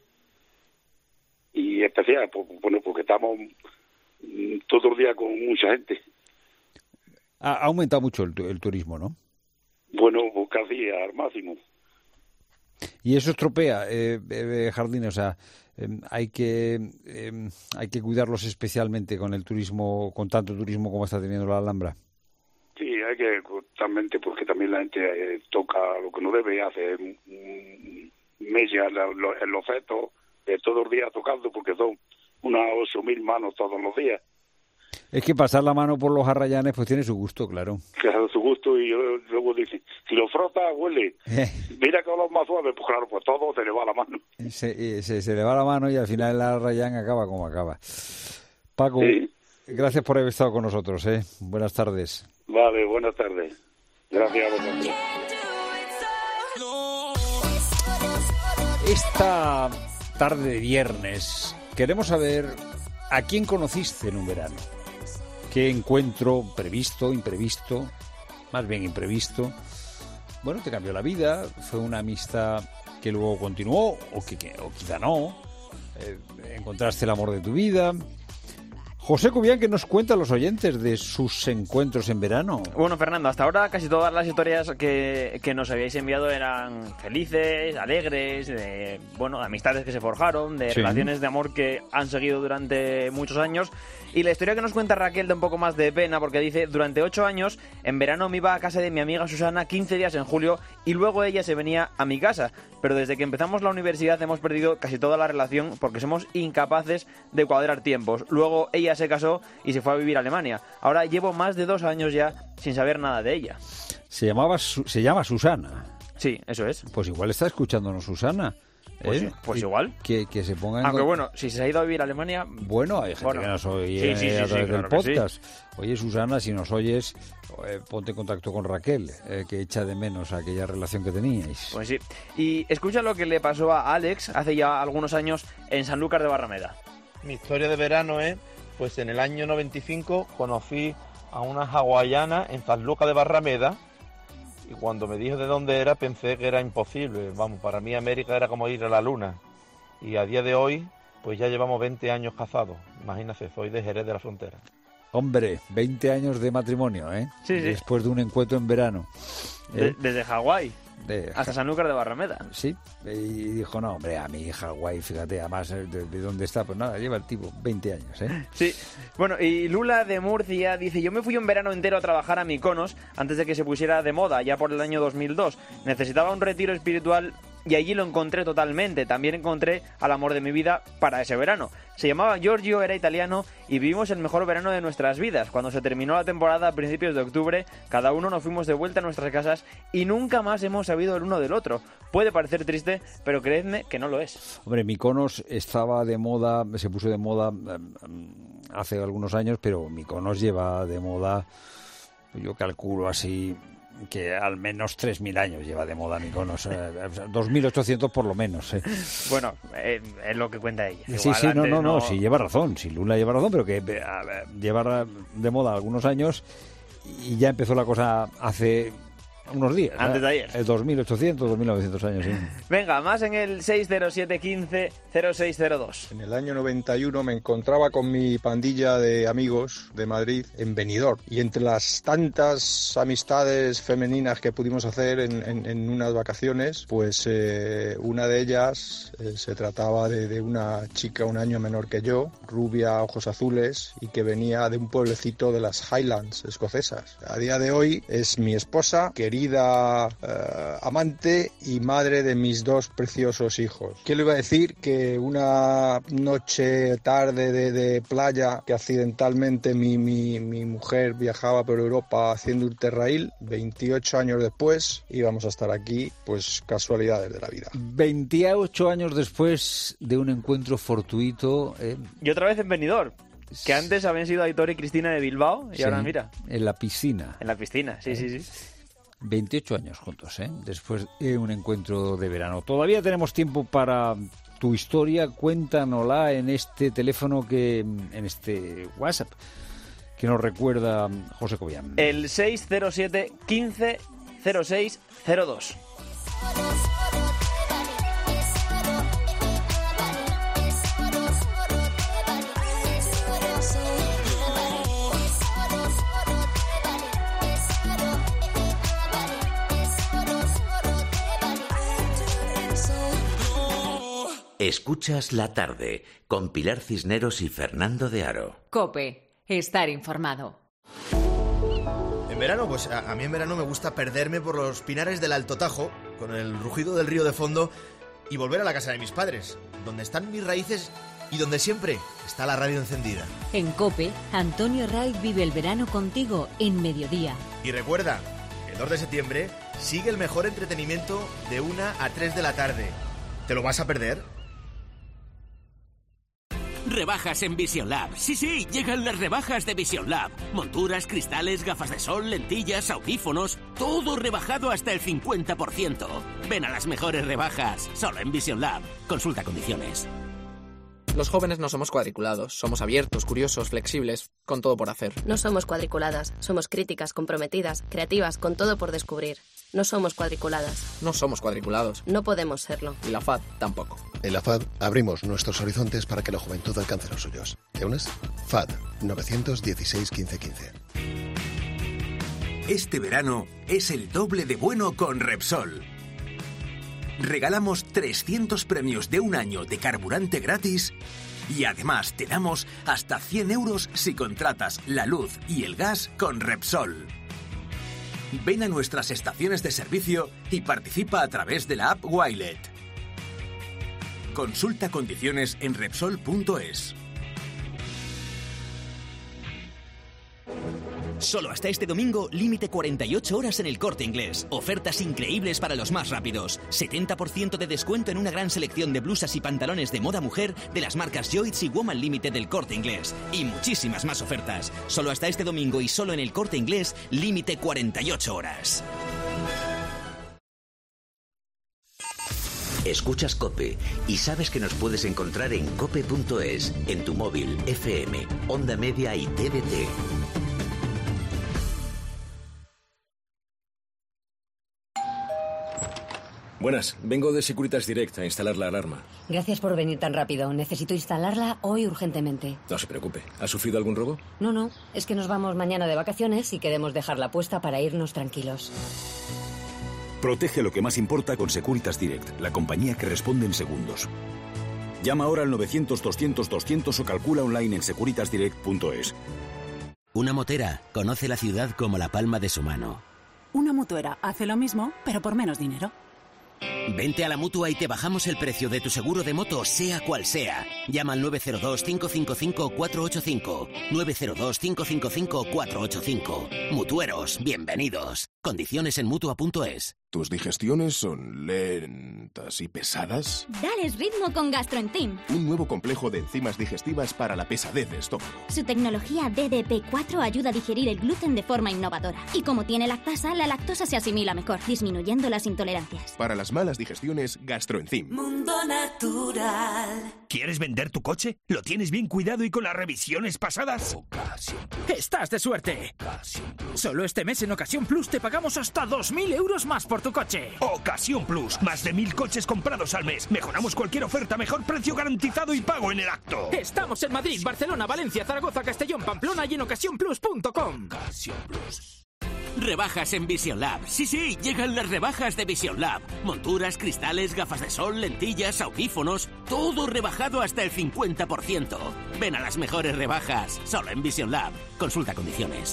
Speaker 14: Y especial, bueno, porque estamos todo el día con mucha gente.
Speaker 1: Ha aumentado mucho el turismo, ¿no?
Speaker 14: Bueno, pues casi al máximo.
Speaker 1: Y eso estropea jardines, o sea, hay que cuidarlos especialmente con el turismo, con tanto turismo como está teniendo la Alhambra.
Speaker 14: Sí, hay que justamente porque también la gente toca lo que no debe, hace mella en los fetos, todos los días tocando, porque son unas 8.000 manos todos los días.
Speaker 1: Es que pasar la mano por los arrayanes pues tiene su gusto, claro.
Speaker 14: Claro, su gusto, y luego dice, si lo frotas, huele. Mira que los más suaves, pues claro, pues todo se le va la mano.
Speaker 1: Se le va la mano y al final el arrayán acaba como acaba. Paco, gracias por haber estado con nosotros, ¿eh? Buenas tardes.
Speaker 14: Vale, buenas tardes. Gracias a vosotros.
Speaker 1: Esta tarde de viernes queremos saber a quién conociste en un verano. ¿Qué encuentro previsto, imprevisto, más bien imprevisto? Bueno, te cambió la vida, fue una amistad que luego continuó, o quizá no. Encontraste el amor de tu vida. José Cubián, ¿qué nos cuentan los oyentes de sus encuentros en verano?
Speaker 15: Bueno, Fernando, hasta ahora casi todas las historias que nos habíais enviado eran felices, alegres, de amistades que se forjaron, de relaciones de amor que han seguido durante muchos años. Y la historia que nos cuenta Raquel da un poco más de pena porque dice: durante 8 años, en verano me iba a casa de mi amiga Susana 15 días en julio y luego ella se venía a mi casa. Pero desde que empezamos la universidad hemos perdido casi toda la relación porque somos incapaces de cuadrar tiempos. Luego ella se casó y se fue a vivir a Alemania. Ahora llevo más de 2 años ya sin saber nada de ella.
Speaker 1: Se llama Susana.
Speaker 15: Sí, eso es.
Speaker 1: Pues igual está escuchándonos Susana.
Speaker 15: Pues igual.
Speaker 1: Que se pongan...
Speaker 15: Aunque bueno, si se ha ido a vivir a Alemania...
Speaker 1: Bueno, hay gente que nos oye a través del podcast. Oye, Susana, si nos oyes, ponte en contacto con Raquel, que echa de menos aquella relación que teníais.
Speaker 15: Pues sí. Y escucha lo que le pasó a Alex hace ya algunos años en Sanlúcar de Barrameda.
Speaker 16: Mi historia de verano es, pues en el año 95 conocí a una hawaiana en Sanlúcar de Barrameda. Y cuando me dijo de dónde era, pensé que era imposible. Vamos, para mí América era como ir a la luna. Y a día de hoy, pues ya llevamos 20 años casados. Imagínate, soy de Jerez de la Frontera.
Speaker 1: Hombre, 20 años de matrimonio, ¿eh?
Speaker 15: Sí.
Speaker 1: Después de un encuentro en verano.
Speaker 15: Desde Hawái hasta Sanlúcar de Barrameda.
Speaker 1: Sí, y dijo, no, hombre, a mi Hawái, fíjate, además, de dónde está, pues nada, lleva el tipo 20 años, ¿eh?
Speaker 15: Sí, bueno, y Lula de Murcia dice: yo me fui un verano entero a trabajar a Mykonos antes de que se pusiera de moda, ya por el año 2002. Necesitaba un retiro espiritual y allí lo encontré totalmente. También encontré al amor de mi vida para ese verano. Se llamaba Giorgio, era italiano y vivimos el mejor verano de nuestras vidas. Cuando se terminó la temporada a principios de octubre, cada uno nos fuimos de vuelta a nuestras casas y nunca más hemos sabido el uno del otro. Puede parecer triste, pero creedme que no lo es.
Speaker 1: Hombre, Mykonos estaba de moda, se puso de moda hace algunos años, pero Mykonos lleva de moda, yo calculo así, que al menos 3.000 años lleva de moda Mykonos, 2.800 por lo menos.
Speaker 15: Bueno, es lo que cuenta ella.
Speaker 1: Sí, no, sí lleva razón, sí, Lula lleva razón, pero que lleva de moda algunos años y ya empezó la cosa hace unos días.
Speaker 15: Antes de ayer.
Speaker 1: 2.800, 2.900 años, sí.
Speaker 15: Venga, más en el 60715-0602.
Speaker 17: En el año 91 me encontraba con mi pandilla de amigos de Madrid en Benidorm. Y entre las tantas amistades femeninas que pudimos hacer en unas vacaciones, pues una de ellas se trataba de una chica un año menor que yo, rubia, ojos azules, y que venía de un pueblecito de las Highlands escocesas. A día de hoy es mi esposa, querida amante y madre de mis 2 preciosos hijos. ¿Qué le iba a decir? Que una noche tarde de playa que accidentalmente mi mujer viajaba por Europa haciendo Interrail, 28 años después íbamos a estar aquí, pues casualidades de la vida.
Speaker 1: 28 años después de un encuentro fortuito.
Speaker 15: Y otra vez en Benidorm. Que antes habían sido Aitor y Cristina de Bilbao y ahora mira.
Speaker 1: En la piscina.
Speaker 15: En la piscina, sí.
Speaker 1: 28 años juntos, después de un encuentro de verano. Todavía tenemos tiempo para tu historia. Cuéntanosla en este teléfono, en este WhatsApp que nos recuerda José Cobian.
Speaker 15: El 607 15 06 02.
Speaker 3: Escuchas La Tarde con Pilar Cisneros y Fernando de Aro.
Speaker 2: COPE, estar informado.
Speaker 18: En verano, pues a mí en verano me gusta perderme por los pinares del Alto Tajo, con el rugido del río de fondo, y volver a la casa de mis padres, donde están mis raíces y donde siempre está la radio encendida.
Speaker 2: En COPE, Antonio Raiz vive el verano contigo en Mediodía.
Speaker 18: Y recuerda, el 2 de septiembre sigue el mejor entretenimiento de 1 a 3 de la tarde. ¿Te lo vas a perder?
Speaker 19: Rebajas en Vision Lab. Sí, llegan las rebajas de Vision Lab. Monturas, cristales, gafas de sol, lentillas, audífonos, todo rebajado hasta el 50%. Ven a las mejores rebajas, solo en Vision Lab. Consulta condiciones.
Speaker 20: Los jóvenes no somos cuadriculados, somos abiertos, curiosos, flexibles, con todo por hacer.
Speaker 21: No somos cuadriculadas, somos críticas, comprometidas, creativas, con todo por descubrir. No somos cuadriculadas.
Speaker 20: No somos cuadriculados.
Speaker 21: No podemos serlo.
Speaker 20: Y la FAD tampoco.
Speaker 22: En la FAD abrimos nuestros horizontes para que la juventud alcance los suyos. ¿Te unes? FAD 916 1515.
Speaker 23: Este verano es el doble de bueno con Repsol. Regalamos 300 premios de un año de carburante gratis y además te damos hasta 100 euros si contratas la luz y el gas con Repsol. Ven a nuestras estaciones de servicio y participa a través de la app Wilet. Consulta condiciones en Repsol.es.
Speaker 24: Solo hasta este domingo, límite 48 horas en El Corte Inglés. Ofertas increíbles para los más rápidos. 70% de descuento en una gran selección de blusas y pantalones de moda mujer de las marcas Joyce y Woman Limited del Corte Inglés. Y muchísimas más ofertas. Solo hasta este domingo y solo en El Corte Inglés, límite 48 horas.
Speaker 3: Escuchas COPE y sabes que nos puedes encontrar en cope.es, en tu móvil, FM, Onda Media y TDT.
Speaker 25: Buenas, vengo de Securitas Direct a instalar la alarma.
Speaker 26: Gracias por venir tan rápido. Necesito instalarla hoy urgentemente.
Speaker 25: No se preocupe. ¿Ha sufrido algún robo?
Speaker 26: No, es que nos vamos mañana de vacaciones y queremos dejarla puesta para irnos tranquilos.
Speaker 27: Protege lo que más importa con Securitas Direct, la compañía que responde en segundos. Llama ahora al 900-200-200 o calcula online en securitasdirect.es.
Speaker 28: Una motera conoce la ciudad como la palma de su mano.
Speaker 29: Una mutuera hace lo mismo, pero por menos dinero.
Speaker 28: Vente a la Mutua y te bajamos el precio de tu seguro de moto, sea cual sea. Llama al 902-555-485. 902-555-485. Mutueros, bienvenidos. Condiciones en Mutua.es.
Speaker 30: ¿Tus digestiones son lentas y pesadas?
Speaker 31: Dales ritmo con GastroEnzyme.
Speaker 30: Un nuevo complejo de enzimas digestivas para la pesadez de estómago.
Speaker 31: Su tecnología DDP4 ayuda a digerir el gluten de forma innovadora. Y como tiene lactasa, la lactosa se asimila mejor, disminuyendo las intolerancias.
Speaker 30: Para las malas digestiones, GastroEnzyme.
Speaker 32: Mundo Natural.
Speaker 33: ¿Quieres vender tu coche? ¿Lo tienes bien cuidado y con las revisiones pasadas? ¡Estás de suerte! Solo este mes en Ocasión Plus te pagamos hasta 2.000 euros más por tu coche. Ocasión Plus. Más de 1.000 coches comprados al mes. Mejoramos cualquier oferta, mejor precio garantizado y pago en el acto. Estamos en Madrid, Barcelona, Valencia, Zaragoza, Castellón, Pamplona y en ocasiónplus.com.
Speaker 19: Ocasión Plus. Rebajas en Vision Lab. Sí, llegan las rebajas de Vision Lab. Monturas, cristales, gafas de sol, lentillas, audífonos, todo rebajado hasta el 50%. Ven a las mejores rebajas, solo en Vision Lab. Consulta condiciones.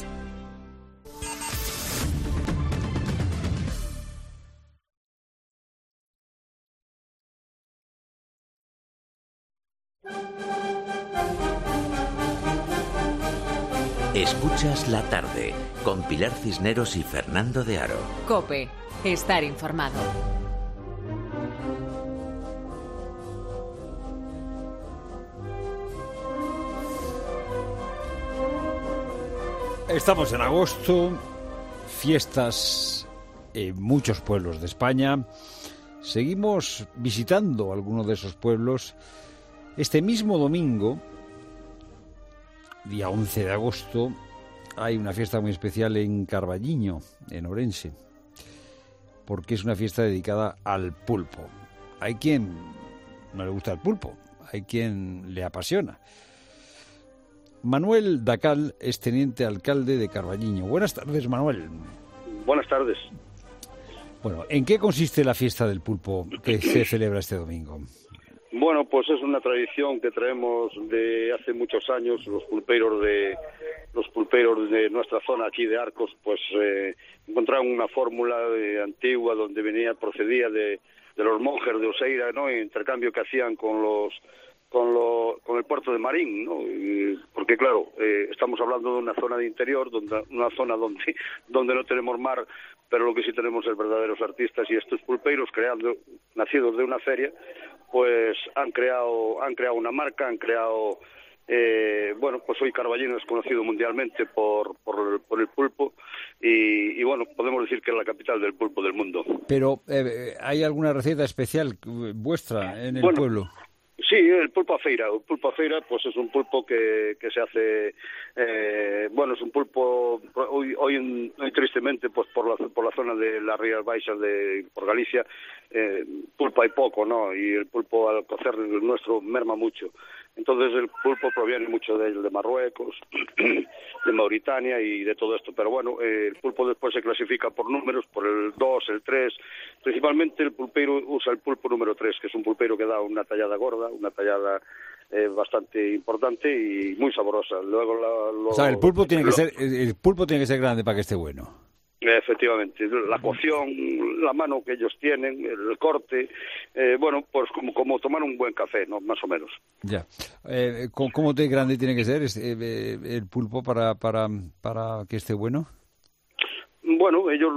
Speaker 3: Escuchas La Tarde con Pilar Cisneros y Fernando de Aro.
Speaker 2: COPE. Estar informado.
Speaker 1: Estamos en agosto, fiestas en muchos pueblos de España. Seguimos visitando algunos de esos pueblos. Este mismo domingo, día 11 de agosto, hay una fiesta muy especial en Carballiño, en Orense, porque es una fiesta dedicada al pulpo. Hay quien no le gusta el pulpo, hay quien le apasiona. Manuel Dacal es teniente alcalde de Carballiño. Buenas tardes, Manuel.
Speaker 34: Buenas tardes.
Speaker 1: Bueno, ¿en qué consiste la fiesta del pulpo que se celebra este domingo?
Speaker 34: Bueno, pues es una tradición que traemos de hace muchos años. Los pulperos de de nuestra zona aquí de Arcos, pues encontraron una fórmula antigua donde procedía de los monjes de Oseira, ¿no? El intercambio que hacían con con el puerto de Marín, ¿no? Porque claro, estamos hablando de una zona de interior, una zona donde no tenemos mar, pero lo que sí tenemos es verdaderos artistas, y estos pulpeiros nacidos de una feria, pues han creado una marca, han creado pues hoy Carballino es conocido mundialmente por el pulpo, y bueno, podemos decir que es la capital del pulpo del mundo.
Speaker 1: Pero ¿hay alguna receta especial vuestra en el pueblo?
Speaker 34: Sí, el pulpo a feira. El pulpo a feira, pues es un pulpo que se hace, es un pulpo hoy tristemente, pues por la zona de las Rías Baixas por Galicia, pulpo hay poco, ¿no? Y el pulpo al cocer nuestro merma mucho. Entonces el pulpo proviene mucho de Marruecos, de Mauritania y de todo esto. Pero bueno, el pulpo después se clasifica por números, por el 2, el 3. Principalmente el pulpeiro usa el pulpo número 3, que es un pulpeiro que da una tallada gorda, una tallada bastante importante y muy sabrosa. Luego
Speaker 1: el pulpo tiene que ser grande para que esté bueno.
Speaker 34: Efectivamente, la cocción, la mano que ellos tienen, el corte, pues como tomar un buen café, ¿no? Más o menos.
Speaker 1: Ya. ¿Cómo de grande tiene que ser el pulpo para que esté bueno?
Speaker 34: Bueno, ellos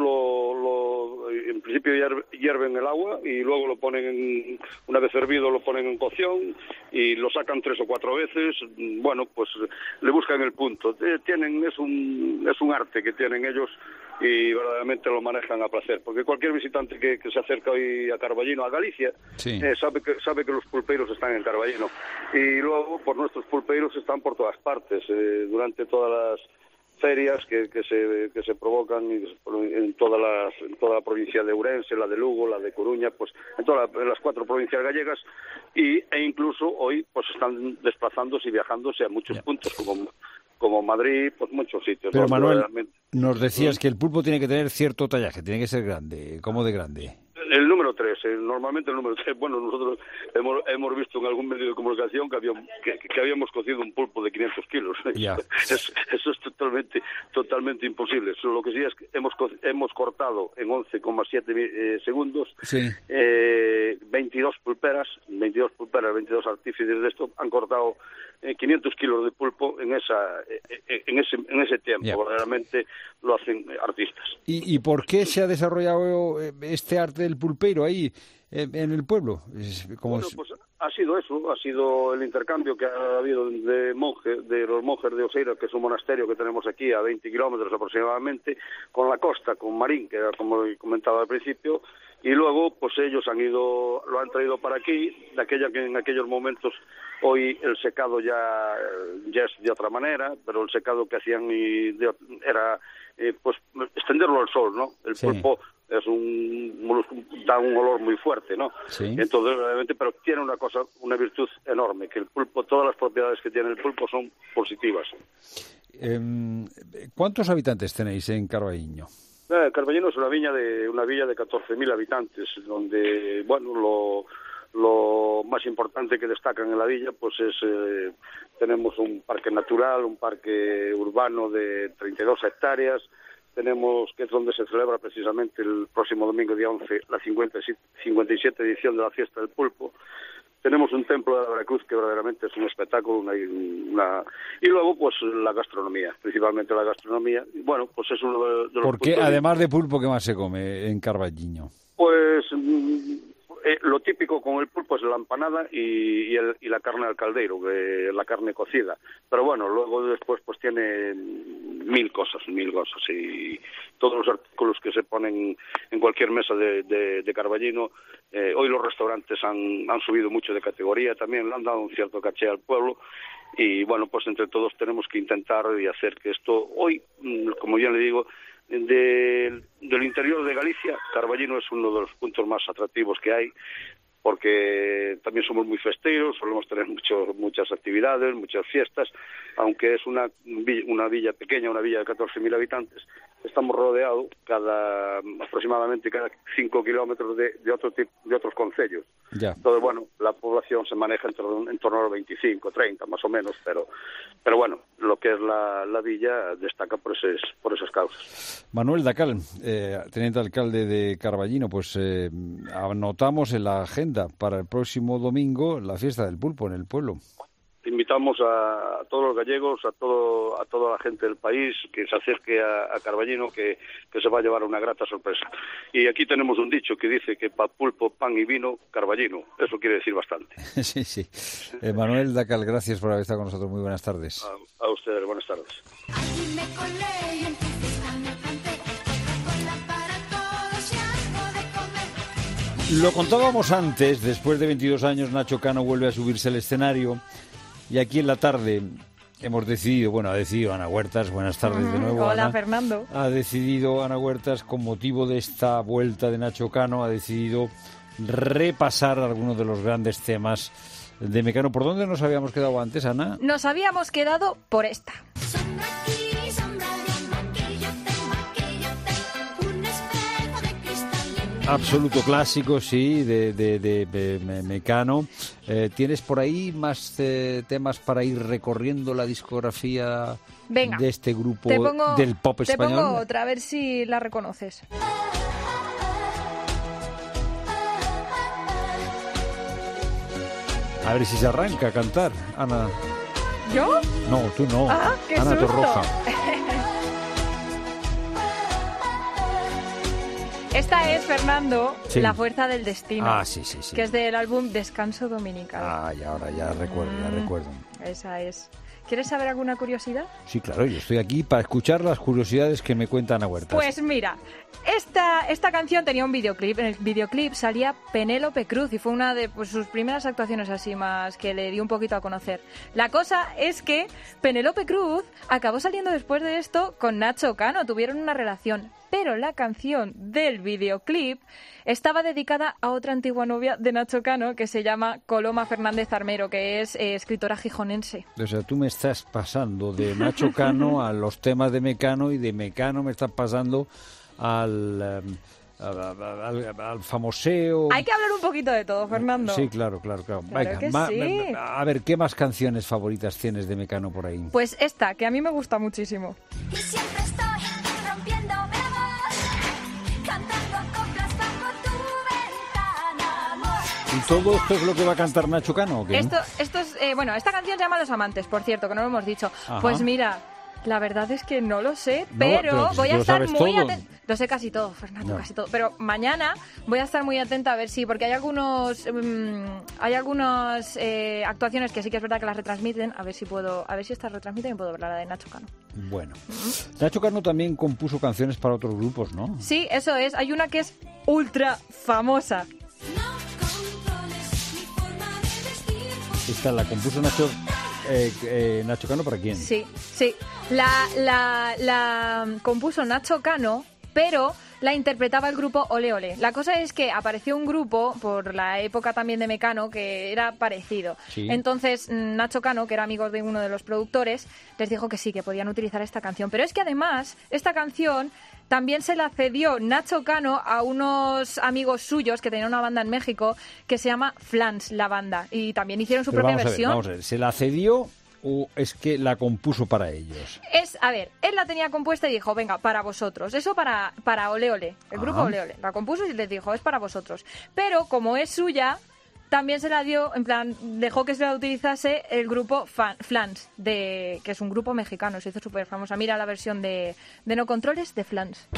Speaker 34: en principio hierven el agua y luego lo ponen, una vez hervido lo ponen en cocción y lo sacan 3 o 4 veces. Bueno, pues le buscan el punto. Es un arte que tienen ellos y verdaderamente lo manejan a placer, porque cualquier visitante que se acerca hoy a Carballino, a Galicia, sí, sabe que los pulpeiros están en Carballino, y luego por nuestros pulpeiros están por todas partes, durante todas las ferias que se provocan en toda la provincia de Ourense, la de Lugo, la de Coruña, pues en las 4 provincias gallegas, e incluso hoy pues están desplazándose y viajándose a muchos puntos como Madrid, pues muchos sitios.
Speaker 1: Pero Manuel, nos decías que el pulpo tiene que tener cierto tallaje, tiene que ser grande. ¿Cómo de grande?
Speaker 34: El número 3, normalmente el número 3. Bueno, nosotros hemos visto en algún medio de comunicación que habíamos cocido un pulpo de 500 kilos.
Speaker 1: Ya.
Speaker 34: Eso es totalmente imposible. Lo que sí es que hemos cortado en 11,7 segundos, sí, 22 pulperas, 22 artífices de esto han cortado 500 kilos de pulpo en ese tiempo. Yeah. Verdaderamente lo hacen artistas.
Speaker 1: ¿Y por qué se ha desarrollado este arte del pulpeiro ahí en el pueblo?
Speaker 34: Pues ha sido eso, ha sido el intercambio que ha habido de los monjes de Oseira, que es un monasterio que tenemos aquí a 20 kilómetros aproximadamente, con la costa, con Marín, que era como comentaba al principio, y luego pues ellos lo han traído para aquí, que en aquellos momentos, hoy el secado ya es de otra manera, pero el secado que hacían era pues extenderlo al sol, ¿no? El pulpo es da un olor muy fuerte, ¿no? Sí. Entonces, realmente, pero tiene una virtud enorme, que el pulpo, todas las propiedades que tiene el pulpo son positivas.
Speaker 1: ¿Cuántos habitantes tenéis en Carballino?
Speaker 34: Carballino es una villa de 14.000 habitantes, donde, bueno, lo más importante que destacan en la villa, pues tenemos un parque natural, un parque urbano de 32 hectáreas, tenemos, que es donde se celebra precisamente el próximo domingo día 11 la 57 edición de la Fiesta del Pulpo. Tenemos un templo de la Veracruz que verdaderamente es un espectáculo, y luego pues la gastronomía, principalmente la gastronomía. Bueno, pues es uno de los...
Speaker 1: ¿Por qué, además de pulpo, qué más se come en Carballino?
Speaker 34: Pues lo típico con el pulpo es la empanada y la carne al caldeiro, la carne cocida. Pero bueno, luego después pues tiene mil cosas, y todos los artículos que se ponen en cualquier mesa de Carballino. Hoy los restaurantes han subido mucho de categoría, también le han dado un cierto caché al pueblo, y bueno, pues entre todos tenemos que intentar y hacer que esto hoy, como bien le digo, del interior de Galicia, Carballino es uno de los puntos más atractivos que hay, porque también somos muy festeros, solemos tener muchas actividades, muchas fiestas, aunque es una villa pequeña, una villa de 14.000 habitantes, estamos rodeados aproximadamente cada 5 kilómetros de otros concellos. Ya. Entonces, bueno, la población se maneja en torno a los 25, 30 más o menos, pero bueno, lo que es la villa destaca por esas causas.
Speaker 1: Manuel Dacal, teniente alcalde de Carballino, pues anotamos en la agenda agenda para el próximo domingo, la fiesta del pulpo en el pueblo.
Speaker 34: Invitamos a todos los gallegos, a toda la gente del país que se acerque a Carballino, que se va a llevar una grata sorpresa. Y aquí tenemos un dicho que dice que pa' pulpo, pan y vino, Carballino. Eso quiere decir bastante.
Speaker 1: Sí. Manuel Dacal, gracias por haber estado con nosotros. Muy buenas tardes.
Speaker 34: A ustedes, buenas tardes.
Speaker 1: Lo contábamos antes, después de 22 años Nacho Cano vuelve a subirse al escenario y aquí en la tarde hemos decidido, ha decidido Ana Huertas, buenas tardes de nuevo.
Speaker 4: Hola,
Speaker 1: Ana.
Speaker 4: Fernando.
Speaker 1: Ha decidido Ana Huertas, con motivo de esta vuelta de Nacho Cano, ha decidido repasar algunos de los grandes temas de Mecano. ¿Por dónde nos habíamos quedado antes, Ana?
Speaker 4: Nos habíamos quedado por esta.
Speaker 1: Absoluto clásico, sí, de Mecano. ¿Tienes por ahí más temas para ir recorriendo la discografía de este grupo del pop español?
Speaker 4: Te pongo otra, a ver si la reconoces.
Speaker 1: A ver si se arranca a cantar, Ana.
Speaker 4: ¿Yo?
Speaker 1: No, tú no.
Speaker 4: Ah, qué
Speaker 1: Ana
Speaker 4: susto.
Speaker 1: Torroja.
Speaker 4: Esta es, Fernando,
Speaker 1: Sí.
Speaker 4: La fuerza del destino.
Speaker 1: Ah, sí.
Speaker 4: Que es del álbum Descanso Dominical.
Speaker 1: Ah, y ahora ya recuerdo.
Speaker 4: Esa es. ¿Quieres saber alguna curiosidad?
Speaker 1: Sí, claro, yo estoy aquí para escuchar las curiosidades que me cuenta Ana Huertas.
Speaker 4: Pues mira, esta canción tenía un videoclip. En el videoclip salía Penélope Cruz y fue una de sus primeras actuaciones así más que le dio un poquito a conocer. La cosa es que Penélope Cruz acabó saliendo después de esto con Nacho Cano, tuvieron una relación. Pero la canción del videoclip estaba dedicada a otra antigua novia de Nacho Cano que se llama Coloma Fernández Armero, que es escritora gijonense.
Speaker 1: O sea, tú me estás pasando de Nacho Cano a los temas de Mecano y de Mecano me estás pasando al famoseo.
Speaker 4: Hay que hablar un poquito de todo, Fernando.
Speaker 1: Sí, claro. Venga,
Speaker 4: que sí.
Speaker 1: A ver, ¿qué más canciones favoritas tienes de Mecano por ahí?
Speaker 4: Pues esta, que a mí me gusta muchísimo.
Speaker 32: Y siempre estoy rompiendo cantando coplas bajo tu ventana, amor.
Speaker 1: ¿Y todo esto es lo que va a cantar Nacho Cano o qué?
Speaker 4: Esto es, esta canción se llama Los Amantes, por cierto, que no lo hemos dicho.
Speaker 1: Ajá.
Speaker 4: Pues mira, la verdad es que no lo sé,
Speaker 1: No,
Speaker 4: pero
Speaker 1: si
Speaker 4: voy a
Speaker 1: lo
Speaker 4: estar
Speaker 1: sabes
Speaker 4: muy
Speaker 1: todo.
Speaker 4: atenta. Lo sé casi todo, Fernando,
Speaker 1: No.
Speaker 4: casi todo. Pero mañana voy a estar muy atenta a ver si, porque hay algunas actuaciones que sí que es verdad que las retransmiten, a ver si estas retransmiten y puedo ver la de Nacho Cano.
Speaker 1: Bueno, Nacho Cano también compuso canciones para otros grupos, ¿no?
Speaker 4: Sí, eso es. Hay una que es ultra famosa.
Speaker 1: Esta la compuso Nacho Cano, ¿para quién?
Speaker 4: Sí. La compuso Nacho Cano, pero la interpretaba el grupo Ole Ole. La cosa es que apareció un grupo, por la época también de Mecano, que era parecido.
Speaker 1: Sí.
Speaker 4: Entonces Nacho Cano, que era amigo de uno de los productores, les dijo que sí, que podían utilizar esta canción. Pero es que además, esta canción también se la cedió Nacho Cano a unos amigos suyos que tenían una banda en México que se llama Flans, la banda. Y también hicieron su
Speaker 1: Pero
Speaker 4: propia
Speaker 1: vamos
Speaker 4: versión.
Speaker 1: a ver, ¿se la cedió o es que la compuso para ellos?
Speaker 4: Él la tenía compuesta y dijo, venga, para vosotros. Eso para Ole Ole, el grupo Ole Ole. La compuso y les dijo, es para vosotros. Pero como es suya, también se la dio, en plan, dejó que se la utilizase el grupo Flans, que es un grupo mexicano, se hizo súper famosa. Mira la versión de No Controles de Flans.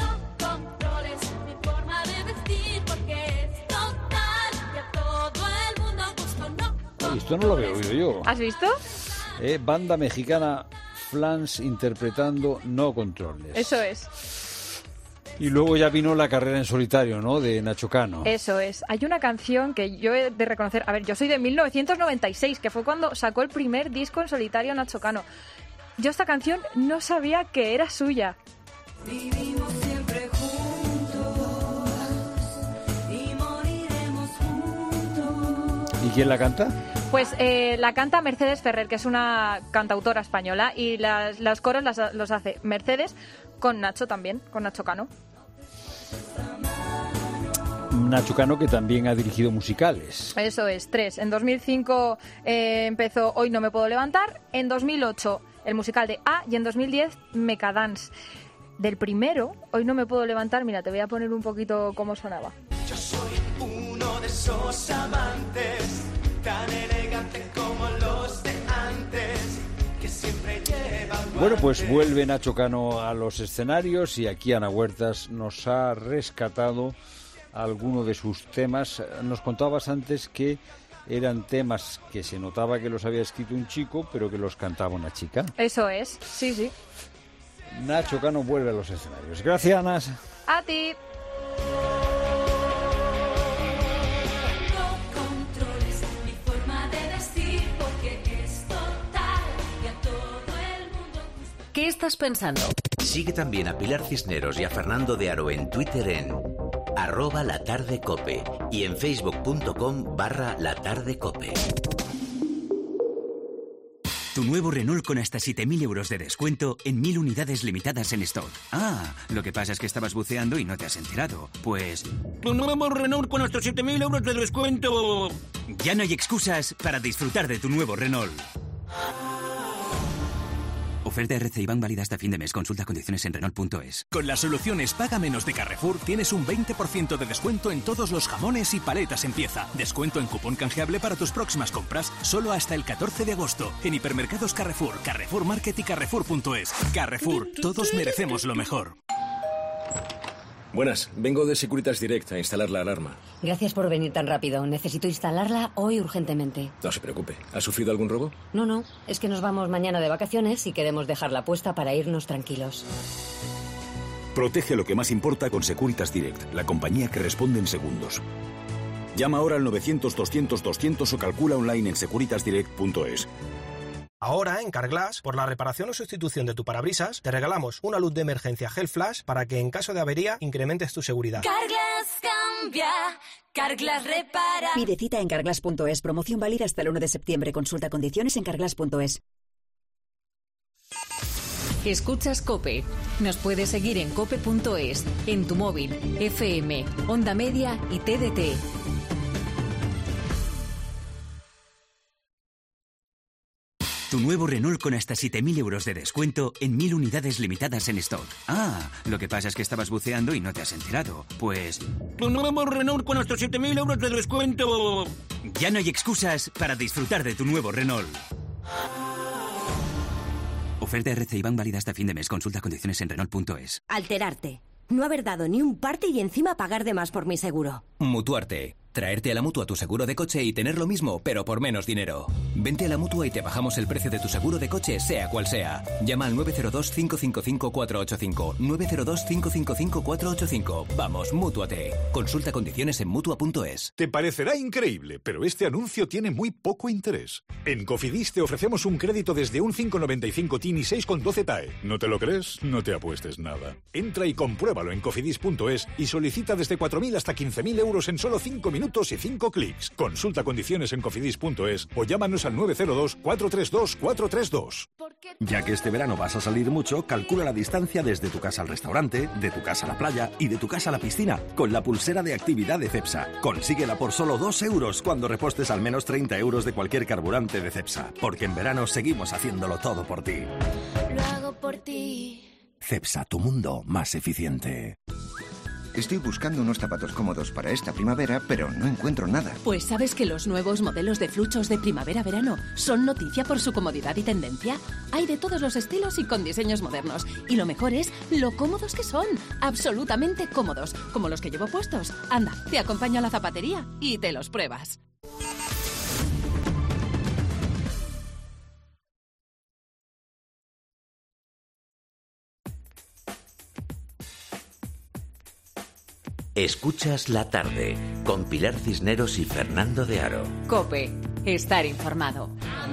Speaker 1: Oye, esto no lo había oído yo.
Speaker 4: ¿Has visto?
Speaker 1: Banda mexicana Flans interpretando No Controles.
Speaker 4: Eso es.
Speaker 1: Y luego ya vino la carrera en solitario, ¿no?, de Nacho Cano.
Speaker 4: Eso es. Hay una canción que yo he de reconocer. A ver, yo soy de 1996, que fue cuando sacó el primer disco en solitario Nacho Cano. Yo esta canción no sabía que era suya.
Speaker 32: Vivimos siempre juntos y moriremos juntos.
Speaker 1: ¿Y quién la canta?
Speaker 4: Pues la canta Mercedes Ferrer, que es una cantautora española, y los coros los hace Mercedes con Nacho también, con Nacho Cano.
Speaker 1: Nacho Cano, que también ha dirigido musicales.
Speaker 4: Eso es, 3. En 2005 empezó Hoy no me puedo levantar, en 2008 el musical de A y en 2010 Mecadance. Del primero, Hoy no me puedo levantar, mira, te voy a poner un poquito cómo sonaba.
Speaker 32: Yo soy uno
Speaker 5: de esos amantes, tan elegantes como los de antes, que siempre llevan guantes.
Speaker 1: Bueno, pues vuelve Nacho Cano a los escenarios y aquí Ana Huertas nos ha rescatado alguno de sus temas. Nos contabas antes que eran temas que se notaba que los había escrito un chico, pero que los cantaba una chica.
Speaker 4: Eso es, sí, sí.
Speaker 1: Nacho Cano vuelve a los escenarios. Gracias, Ana.
Speaker 4: A ti.
Speaker 2: ¿Qué estás pensando?
Speaker 3: Sigue también a Pilar Cisneros y a Fernando de Aro en Twitter en @latardecope y en facebook.com/latardecope.
Speaker 28: Tu nuevo Renault con hasta 7.000 euros de descuento en 1.000 unidades limitadas en stock. Ah, lo que pasa es que estabas buceando y no te has enterado. Pues... Tu nuevo Renault con hasta 7.000 euros de descuento. Ya no hay excusas para disfrutar de tu nuevo Renault. Oferta RC IBAN válida hasta fin de mes. Consulta condiciones en Renault.es.
Speaker 6: Con las soluciones Paga Menos de Carrefour tienes un 20% de descuento en todos los jamones y paletas en pieza. Descuento en cupón canjeable para tus próximas compras solo hasta el 14 de agosto en hipermercados Carrefour, Carrefour Market y Carrefour.es. Carrefour, todos merecemos lo mejor.
Speaker 25: Buenas, vengo de Securitas Direct a instalar la alarma.
Speaker 26: Gracias por venir tan rápido. Necesito instalarla hoy urgentemente.
Speaker 25: No se preocupe. ¿Ha sufrido algún robo?
Speaker 26: No. Es que nos vamos mañana de vacaciones y queremos dejarla puesta para irnos tranquilos.
Speaker 27: Protege lo que más importa con Securitas Direct, la compañía que responde en segundos. Llama ahora al 900-200-200 o calcula online en securitasdirect.es.
Speaker 7: Ahora, en Carglass, por la reparación o sustitución de tu parabrisas, te regalamos una luz de emergencia Gel Flash para que en caso de avería incrementes tu seguridad.
Speaker 32: Carglass cambia, Carglass repara.
Speaker 8: Pide cita en carglass.es. Promoción válida hasta el 1 de septiembre. Consulta condiciones en carglass.es.
Speaker 2: Escuchas COPE. Nos puedes seguir en cope.es, en tu móvil, FM, Onda Media y TDT.
Speaker 28: Tu nuevo Renault con hasta 7.000 euros de descuento en 1.000 unidades limitadas en stock. Ah, lo que pasa es que estabas buceando y no te has enterado. Pues... Tu nuevo Renault con hasta 7.000 euros de descuento. Ya no hay excusas para disfrutar de tu nuevo Renault. Oferta RC IBAN válida hasta fin de mes. Consulta condiciones en Renault.es.
Speaker 9: Alterarte. No haber dado ni un parte y encima pagar de más por mi seguro.
Speaker 10: Mutuarte. Traerte a la Mutua tu seguro de coche y tener lo mismo, pero por menos dinero. Vente a la Mutua y te bajamos el precio de tu seguro de coche, sea cual sea. Llama al 902-555-485. 902-555-485. Vamos, mútuate. Consulta condiciones en Mutua.es.
Speaker 11: Te parecerá increíble, pero este anuncio tiene muy poco interés. En Cofidis te ofrecemos un crédito desde un 5,95 TIN y 6,12 TAE. ¿No te lo crees? No te apuestes nada. Entra y compruébalo en Cofidis.es y solicita desde 4.000 hasta 15.000 euros en solo 5 minutos y 5 clics. Consulta condiciones en Cofidis.es o llámanos al 902-432-432.
Speaker 12: Ya que este verano vas a salir mucho, calcula la distancia desde tu casa al restaurante, de tu casa a la playa y de tu casa a la piscina con la pulsera de actividad de Cepsa. Consíguela por solo 2 euros cuando repostes al menos 30 euros de cualquier carburante de Cepsa. Porque en verano seguimos haciéndolo todo por ti.
Speaker 32: Lo hago por ti.
Speaker 12: Cepsa, tu mundo más eficiente.
Speaker 13: Estoy buscando unos zapatos cómodos para esta primavera, pero no encuentro nada.
Speaker 14: Pues ¿sabes que los nuevos modelos de Fluchos de primavera-verano son noticia por su comodidad y tendencia? Hay de todos los estilos y con diseños modernos. Y lo mejor es lo cómodos que son. Absolutamente cómodos, como los que llevo puestos. Anda, te acompaño a la zapatería y te los pruebas.
Speaker 3: Escuchas La Tarde con Pilar Cisneros y Fernando de Aro.
Speaker 2: COPE. Estar informado.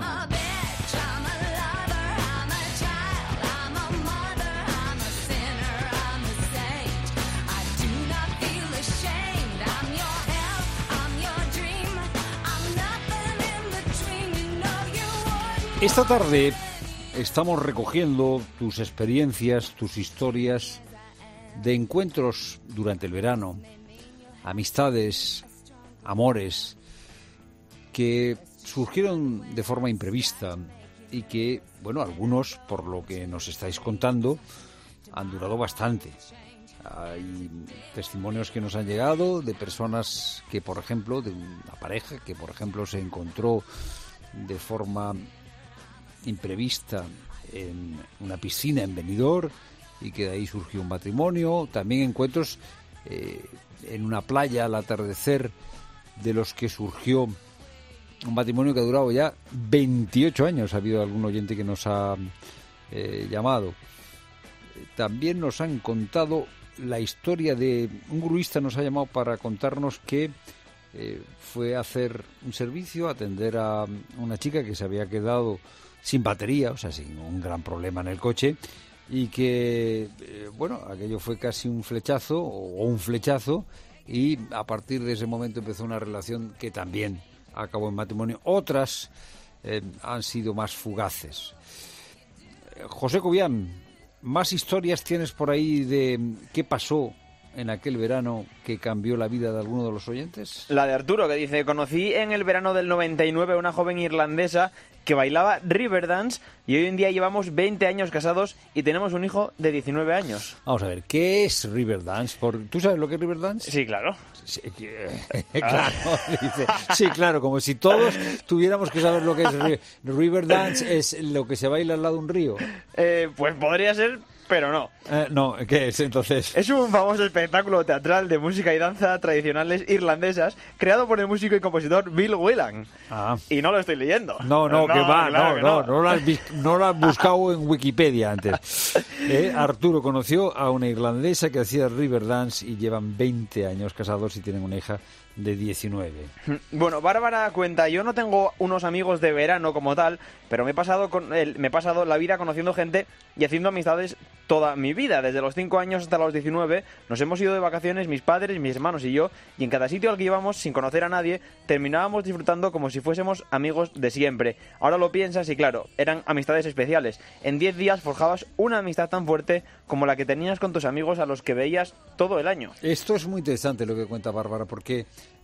Speaker 1: Esta tarde estamos recogiendo tus experiencias, tus historias de encuentros durante el verano, amistades, amores que surgieron de forma imprevista y que, bueno, algunos, por lo que nos estáis contando, han durado bastante. hay testimonios que nos han llegado de personas que, por ejemplo, de una pareja que, por ejemplo, se encontró de forma imprevista en una piscina en Benidorm y que de ahí surgió un matrimonio. También encuentros en una playa al atardecer de los que surgió un matrimonio que ha durado ya 28 años. Ha habido algún oyente que nos ha llamado. También nos han contado la historia de un gruista, nos ha llamado para contarnos que fue a hacer un servicio, a atender a una chica que se había quedado sin batería, o sea, sin un gran problema en el coche, y que, bueno, aquello fue casi un flechazo o un flechazo, y a partir de ese momento empezó una relación que también acabó en matrimonio. Otras han sido más fugaces. José Cubián, ¿más historias tienes por ahí de qué pasó en aquel verano que cambió la vida de alguno de los oyentes?
Speaker 15: La de Arturo, que dice: conocí en el verano del 99 a una joven irlandesa que bailaba Riverdance y hoy en día llevamos 20 años casados y tenemos un hijo de 19 años.
Speaker 1: Vamos a ver, ¿qué es Riverdance? ¿Tú sabes lo que es Riverdance?
Speaker 15: Sí, claro.
Speaker 1: Sí, claro, dice, sí, claro, como si todos tuviéramos que saber lo que es Riverdance. ¿Es lo que se baila al lado de un río?
Speaker 15: Pues podría ser, pero no.
Speaker 1: No, ¿qué es entonces?
Speaker 15: Es un famoso espectáculo teatral de música y danza tradicionales irlandesas creado por el músico y compositor Bill Whelan. Y no lo estoy leyendo.
Speaker 1: No, que va, claro no lo has buscado en Wikipedia antes. Arturo conoció a una irlandesa que hacía Riverdance y llevan 20 años casados y tienen una hija de 19.
Speaker 15: Bueno, Bárbara cuenta: yo no tengo unos amigos de verano como tal, pero me he pasado la vida conociendo gente y haciendo amistades toda mi vida. Desde los 5 años hasta los 19 nos hemos ido de vacaciones mis padres, mis hermanos y yo, y en cada sitio al que íbamos, sin conocer a nadie, terminábamos disfrutando como si fuésemos amigos de siempre. Ahora lo piensas y claro, eran amistades especiales. En 10 días forjabas una amistad tan fuerte como la que tenías con tus amigos a los que veías todo el año.
Speaker 1: Esto es muy interesante lo que cuenta Bárbara, porque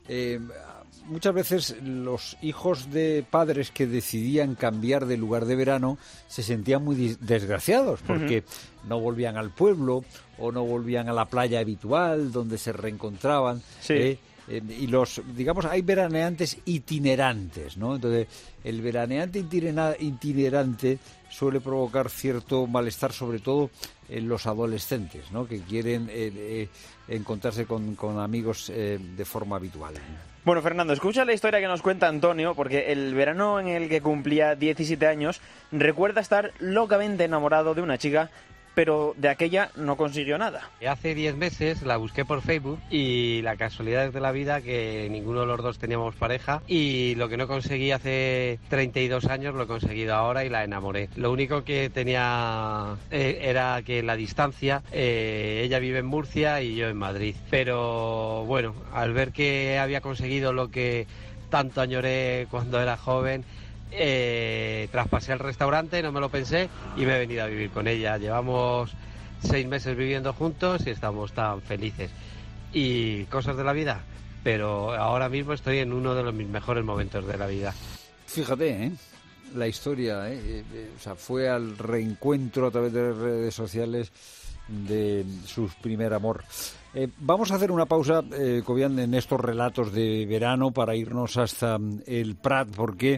Speaker 1: muchas veces los hijos de padres que decidían cambiar de lugar de verano se sentían muy desgraciados porque no volvían al pueblo o no volvían a la playa habitual donde se reencontraban.
Speaker 15: Sí.
Speaker 1: Y digamos, hay veraneantes itinerantes, ¿no? Entonces, el veraneante itinerante suele provocar cierto malestar, sobre todo en los adolescentes, ¿no? Que quieren encontrarse con amigos de forma habitual.
Speaker 15: Bueno, Fernando, escucha la historia que nos cuenta Antonio, porque el verano en el que cumplía 17 años recuerda estar locamente enamorado de una chica, pero de aquella no consiguió nada.
Speaker 16: Hace 10 meses la busqué por Facebook y la casualidad de la vida que ninguno de los dos teníamos pareja, y lo que no conseguí hace 32 años lo he conseguido ahora y la enamoré. Lo único que tenía era que la distancia, ella vive en Murcia y yo en Madrid, pero bueno, al ver que había conseguido lo que tanto añoré cuando era joven, traspasé el restaurante, no me lo pensé y me he venido a vivir con ella. Llevamos 6 meses viviendo juntos y estamos tan felices. Y cosas de la vida, pero ahora mismo estoy en uno de mis mejores momentos de la vida.
Speaker 1: Fíjate, la historia, o sea, fue al reencuentro a través de redes sociales de su primer amor. Vamos a hacer una pausa, Cobian, en estos relatos de verano para irnos hasta el Prat, porque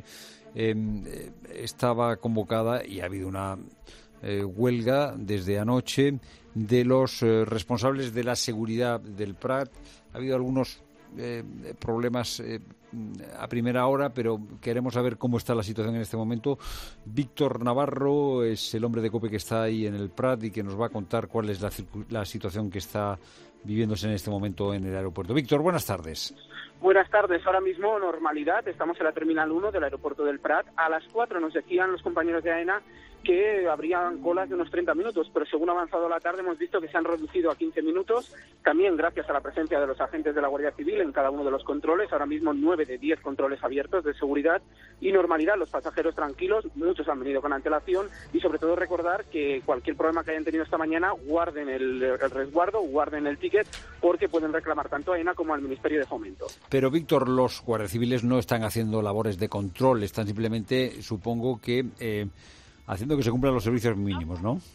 Speaker 1: estaba convocada y ha habido una huelga desde anoche de los responsables de la seguridad del Prat. Ha habido algunos problemas a primera hora, pero queremos saber cómo está la situación en este momento. Víctor Navarro es el hombre de COPE que está ahí en el Prat y que nos va a contar cuál es la situación que está viviéndose en este momento en el aeropuerto. Víctor, buenas tardes.
Speaker 17: Buenas tardes. Ahora mismo normalidad. Estamos en la Terminal 1 del aeropuerto del Prat. A las 4 nos decían los compañeros de AENA que habrían colas de unos 30 minutos, pero según ha avanzado la tarde hemos visto que se han reducido a 15 minutos, también gracias a la presencia de los agentes de la Guardia Civil en cada uno de los controles. Ahora mismo 9 de 10 controles abiertos de seguridad y normalidad. Los pasajeros tranquilos, muchos han venido con antelación, y sobre todo recordar que cualquier problema que hayan tenido esta mañana, guarden el resguardo, guarden el ticket, porque pueden reclamar tanto a AENA como al Ministerio de Fomento.
Speaker 1: Pero, Víctor, los guardias civiles no están haciendo labores de control, están simplemente, supongo que, haciendo que se cumplan los servicios mínimos, ¿no?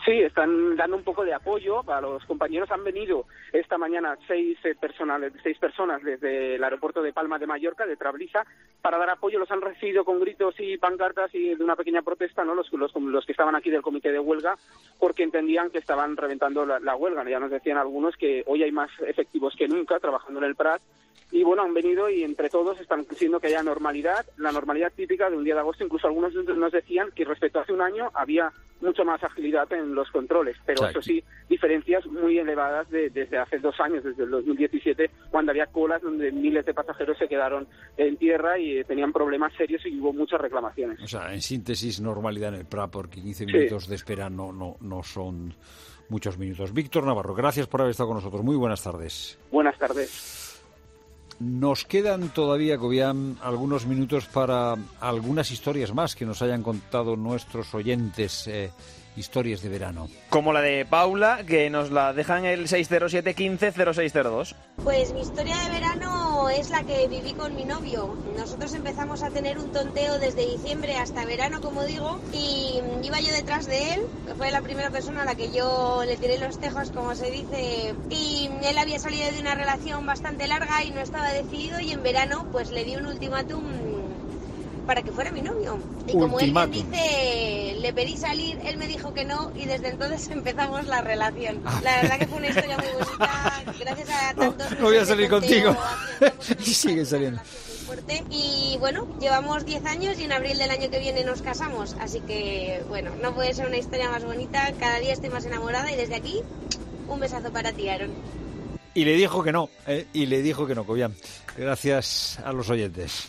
Speaker 17: Sí, están dando un poco de apoyo a los compañeros. Han venido esta mañana seis personas desde el aeropuerto de Palma de Mallorca, de Trabrisa, para dar apoyo. Los han recibido con gritos y pancartas y de una pequeña protesta, ¿no? Los que estaban aquí del comité de huelga, porque entendían que estaban reventando la huelga. Ya nos decían algunos que hoy hay más efectivos que nunca trabajando en el Prat. Y bueno, han venido y entre todos están diciendo que haya normalidad, la normalidad típica de un día de agosto. Incluso algunos nos decían que respecto a hace un año había mucha más agilidad en los controles, pero eso sí, diferencias muy elevadas desde hace 2 años, desde el 2017, cuando había colas donde miles de pasajeros se quedaron en tierra y tenían problemas serios y hubo muchas reclamaciones.
Speaker 1: O sea, en síntesis, normalidad en el Prat, porque 15 minutos de espera no son muchos minutos. Víctor Navarro, gracias por haber estado con nosotros. Muy buenas tardes.
Speaker 17: Buenas tardes.
Speaker 1: Nos quedan todavía, Cobian, algunos minutos para algunas historias más que nos hayan contado nuestros oyentes, historias de verano.
Speaker 15: Como la de Paula, que nos la dejan el 607 15 0602.
Speaker 4: Pues mi historia de verano es la que viví con mi novio. Nosotros empezamos a tener un tonteo desde diciembre hasta verano, como digo, y iba yo detrás de él. Fue la primera persona a la que yo le tiré los tejos, como se dice, y él había salido de una relación bastante larga y no estaba decidido, y en verano pues le di un ultimátum para que fuera mi novio. Y como él me dice, le pedí salir, él me dijo que no, y desde entonces empezamos la relación. La verdad que fue una historia muy bonita, gracias a tantos...
Speaker 1: No voy a salir contigo. Y sigue saliendo.
Speaker 4: Fuerte. Y bueno, llevamos 10 años y en abril del año que viene nos casamos, así que bueno, no puede ser una historia más bonita. Cada día estoy más enamorada y desde aquí, un besazo para ti, Aaron.
Speaker 1: Y le dijo que no, Cobian. Gracias a los oyentes.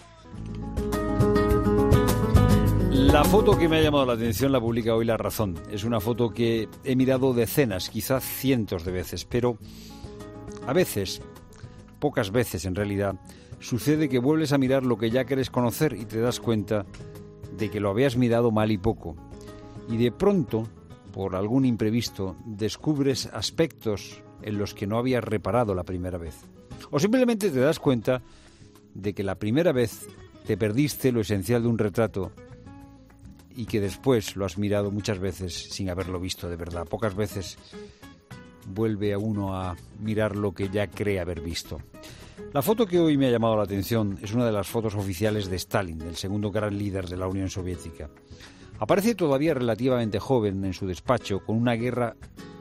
Speaker 1: La foto que me ha llamado la atención la publica hoy La Razón. Es una foto que he mirado decenas, quizás cientos de veces, pero a veces, pocas veces en realidad, sucede que vuelves a mirar lo que ya quieres conocer y te das cuenta de que lo habías mirado mal y poco. Y de pronto, por algún imprevisto, descubres aspectos en los que no habías reparado la primera vez. O simplemente te das cuenta de que la primera vez te perdiste lo esencial de un retrato y que después lo has mirado muchas veces sin haberlo visto de verdad. Pocas veces vuelve a uno a mirar lo que ya cree haber visto. La foto que hoy me ha llamado la atención es una de las fotos oficiales de Stalin, del segundo gran líder de la Unión Soviética. Aparece todavía relativamente joven en su despacho, con una guerrera,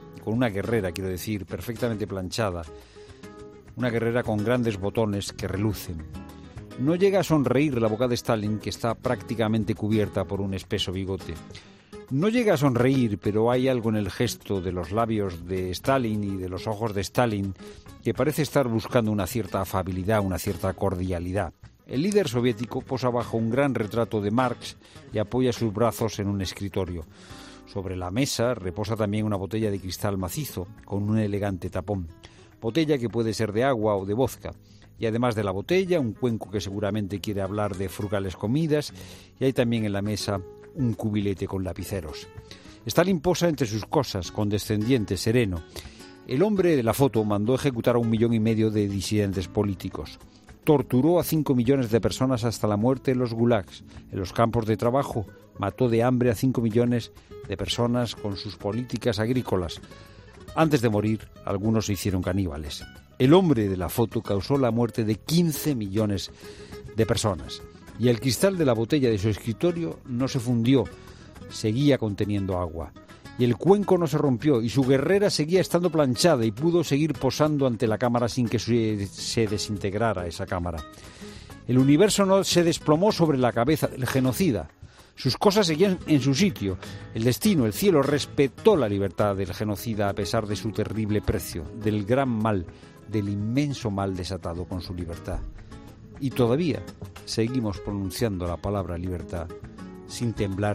Speaker 1: perfectamente planchada, una guerrera con grandes botones que relucen. No llega a sonreír la boca de Stalin, que está prácticamente cubierta por un espeso bigote. No llega a sonreír, pero hay algo en el gesto de los labios de Stalin y de los ojos de Stalin que parece estar buscando una cierta afabilidad, una cierta cordialidad. El líder soviético posa bajo un gran retrato de Marx y apoya sus brazos en un escritorio. Sobre la mesa reposa también una botella de cristal macizo con un elegante tapón. Botella que puede ser de agua o de vodka. Y además de la botella, un cuenco que seguramente quiere hablar de frugales comidas, y hay también en la mesa un cubilete con lapiceros. Stalin posa entre sus cosas, condescendiente, sereno. El hombre de la foto mandó ejecutar a 1,5 millones de disidentes políticos. Torturó a 5 millones de personas hasta la muerte en los gulags, en los campos de trabajo. Mató de hambre a 5 millones de personas con sus políticas agrícolas. Antes de morir, algunos se hicieron caníbales. El hombre de la foto causó la muerte de 15 millones de personas. Y el cristal de la botella de su escritorio no se fundió, seguía conteniendo agua. Y el cuenco no se rompió y su guerrera seguía estando planchada y pudo seguir posando ante la cámara sin que se desintegrara esa cámara. El universo no se desplomó sobre la cabeza del genocida. Sus cosas seguían en su sitio. El destino, el cielo, respetó la libertad del genocida a pesar de su terrible precio, del gran mal, del inmenso mal desatado con su libertad. Y todavía seguimos pronunciando la palabra libertad sin temblar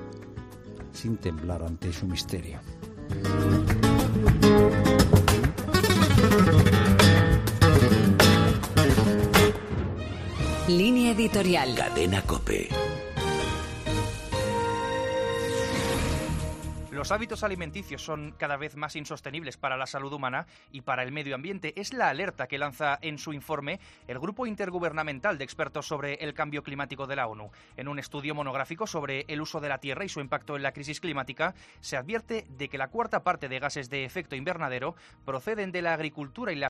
Speaker 1: ante su misterio.
Speaker 2: Línea editorial.
Speaker 3: Cadena COPE.
Speaker 5: Los hábitos alimenticios son cada vez más insostenibles para la salud humana y para el medio ambiente. Es la alerta que lanza en su informe el Grupo Intergubernamental de Expertos sobre el Cambio Climático de la ONU. En un estudio monográfico sobre el uso de la tierra y su impacto en la crisis climática, se advierte de que la cuarta parte de gases de efecto invernadero proceden de la agricultura y la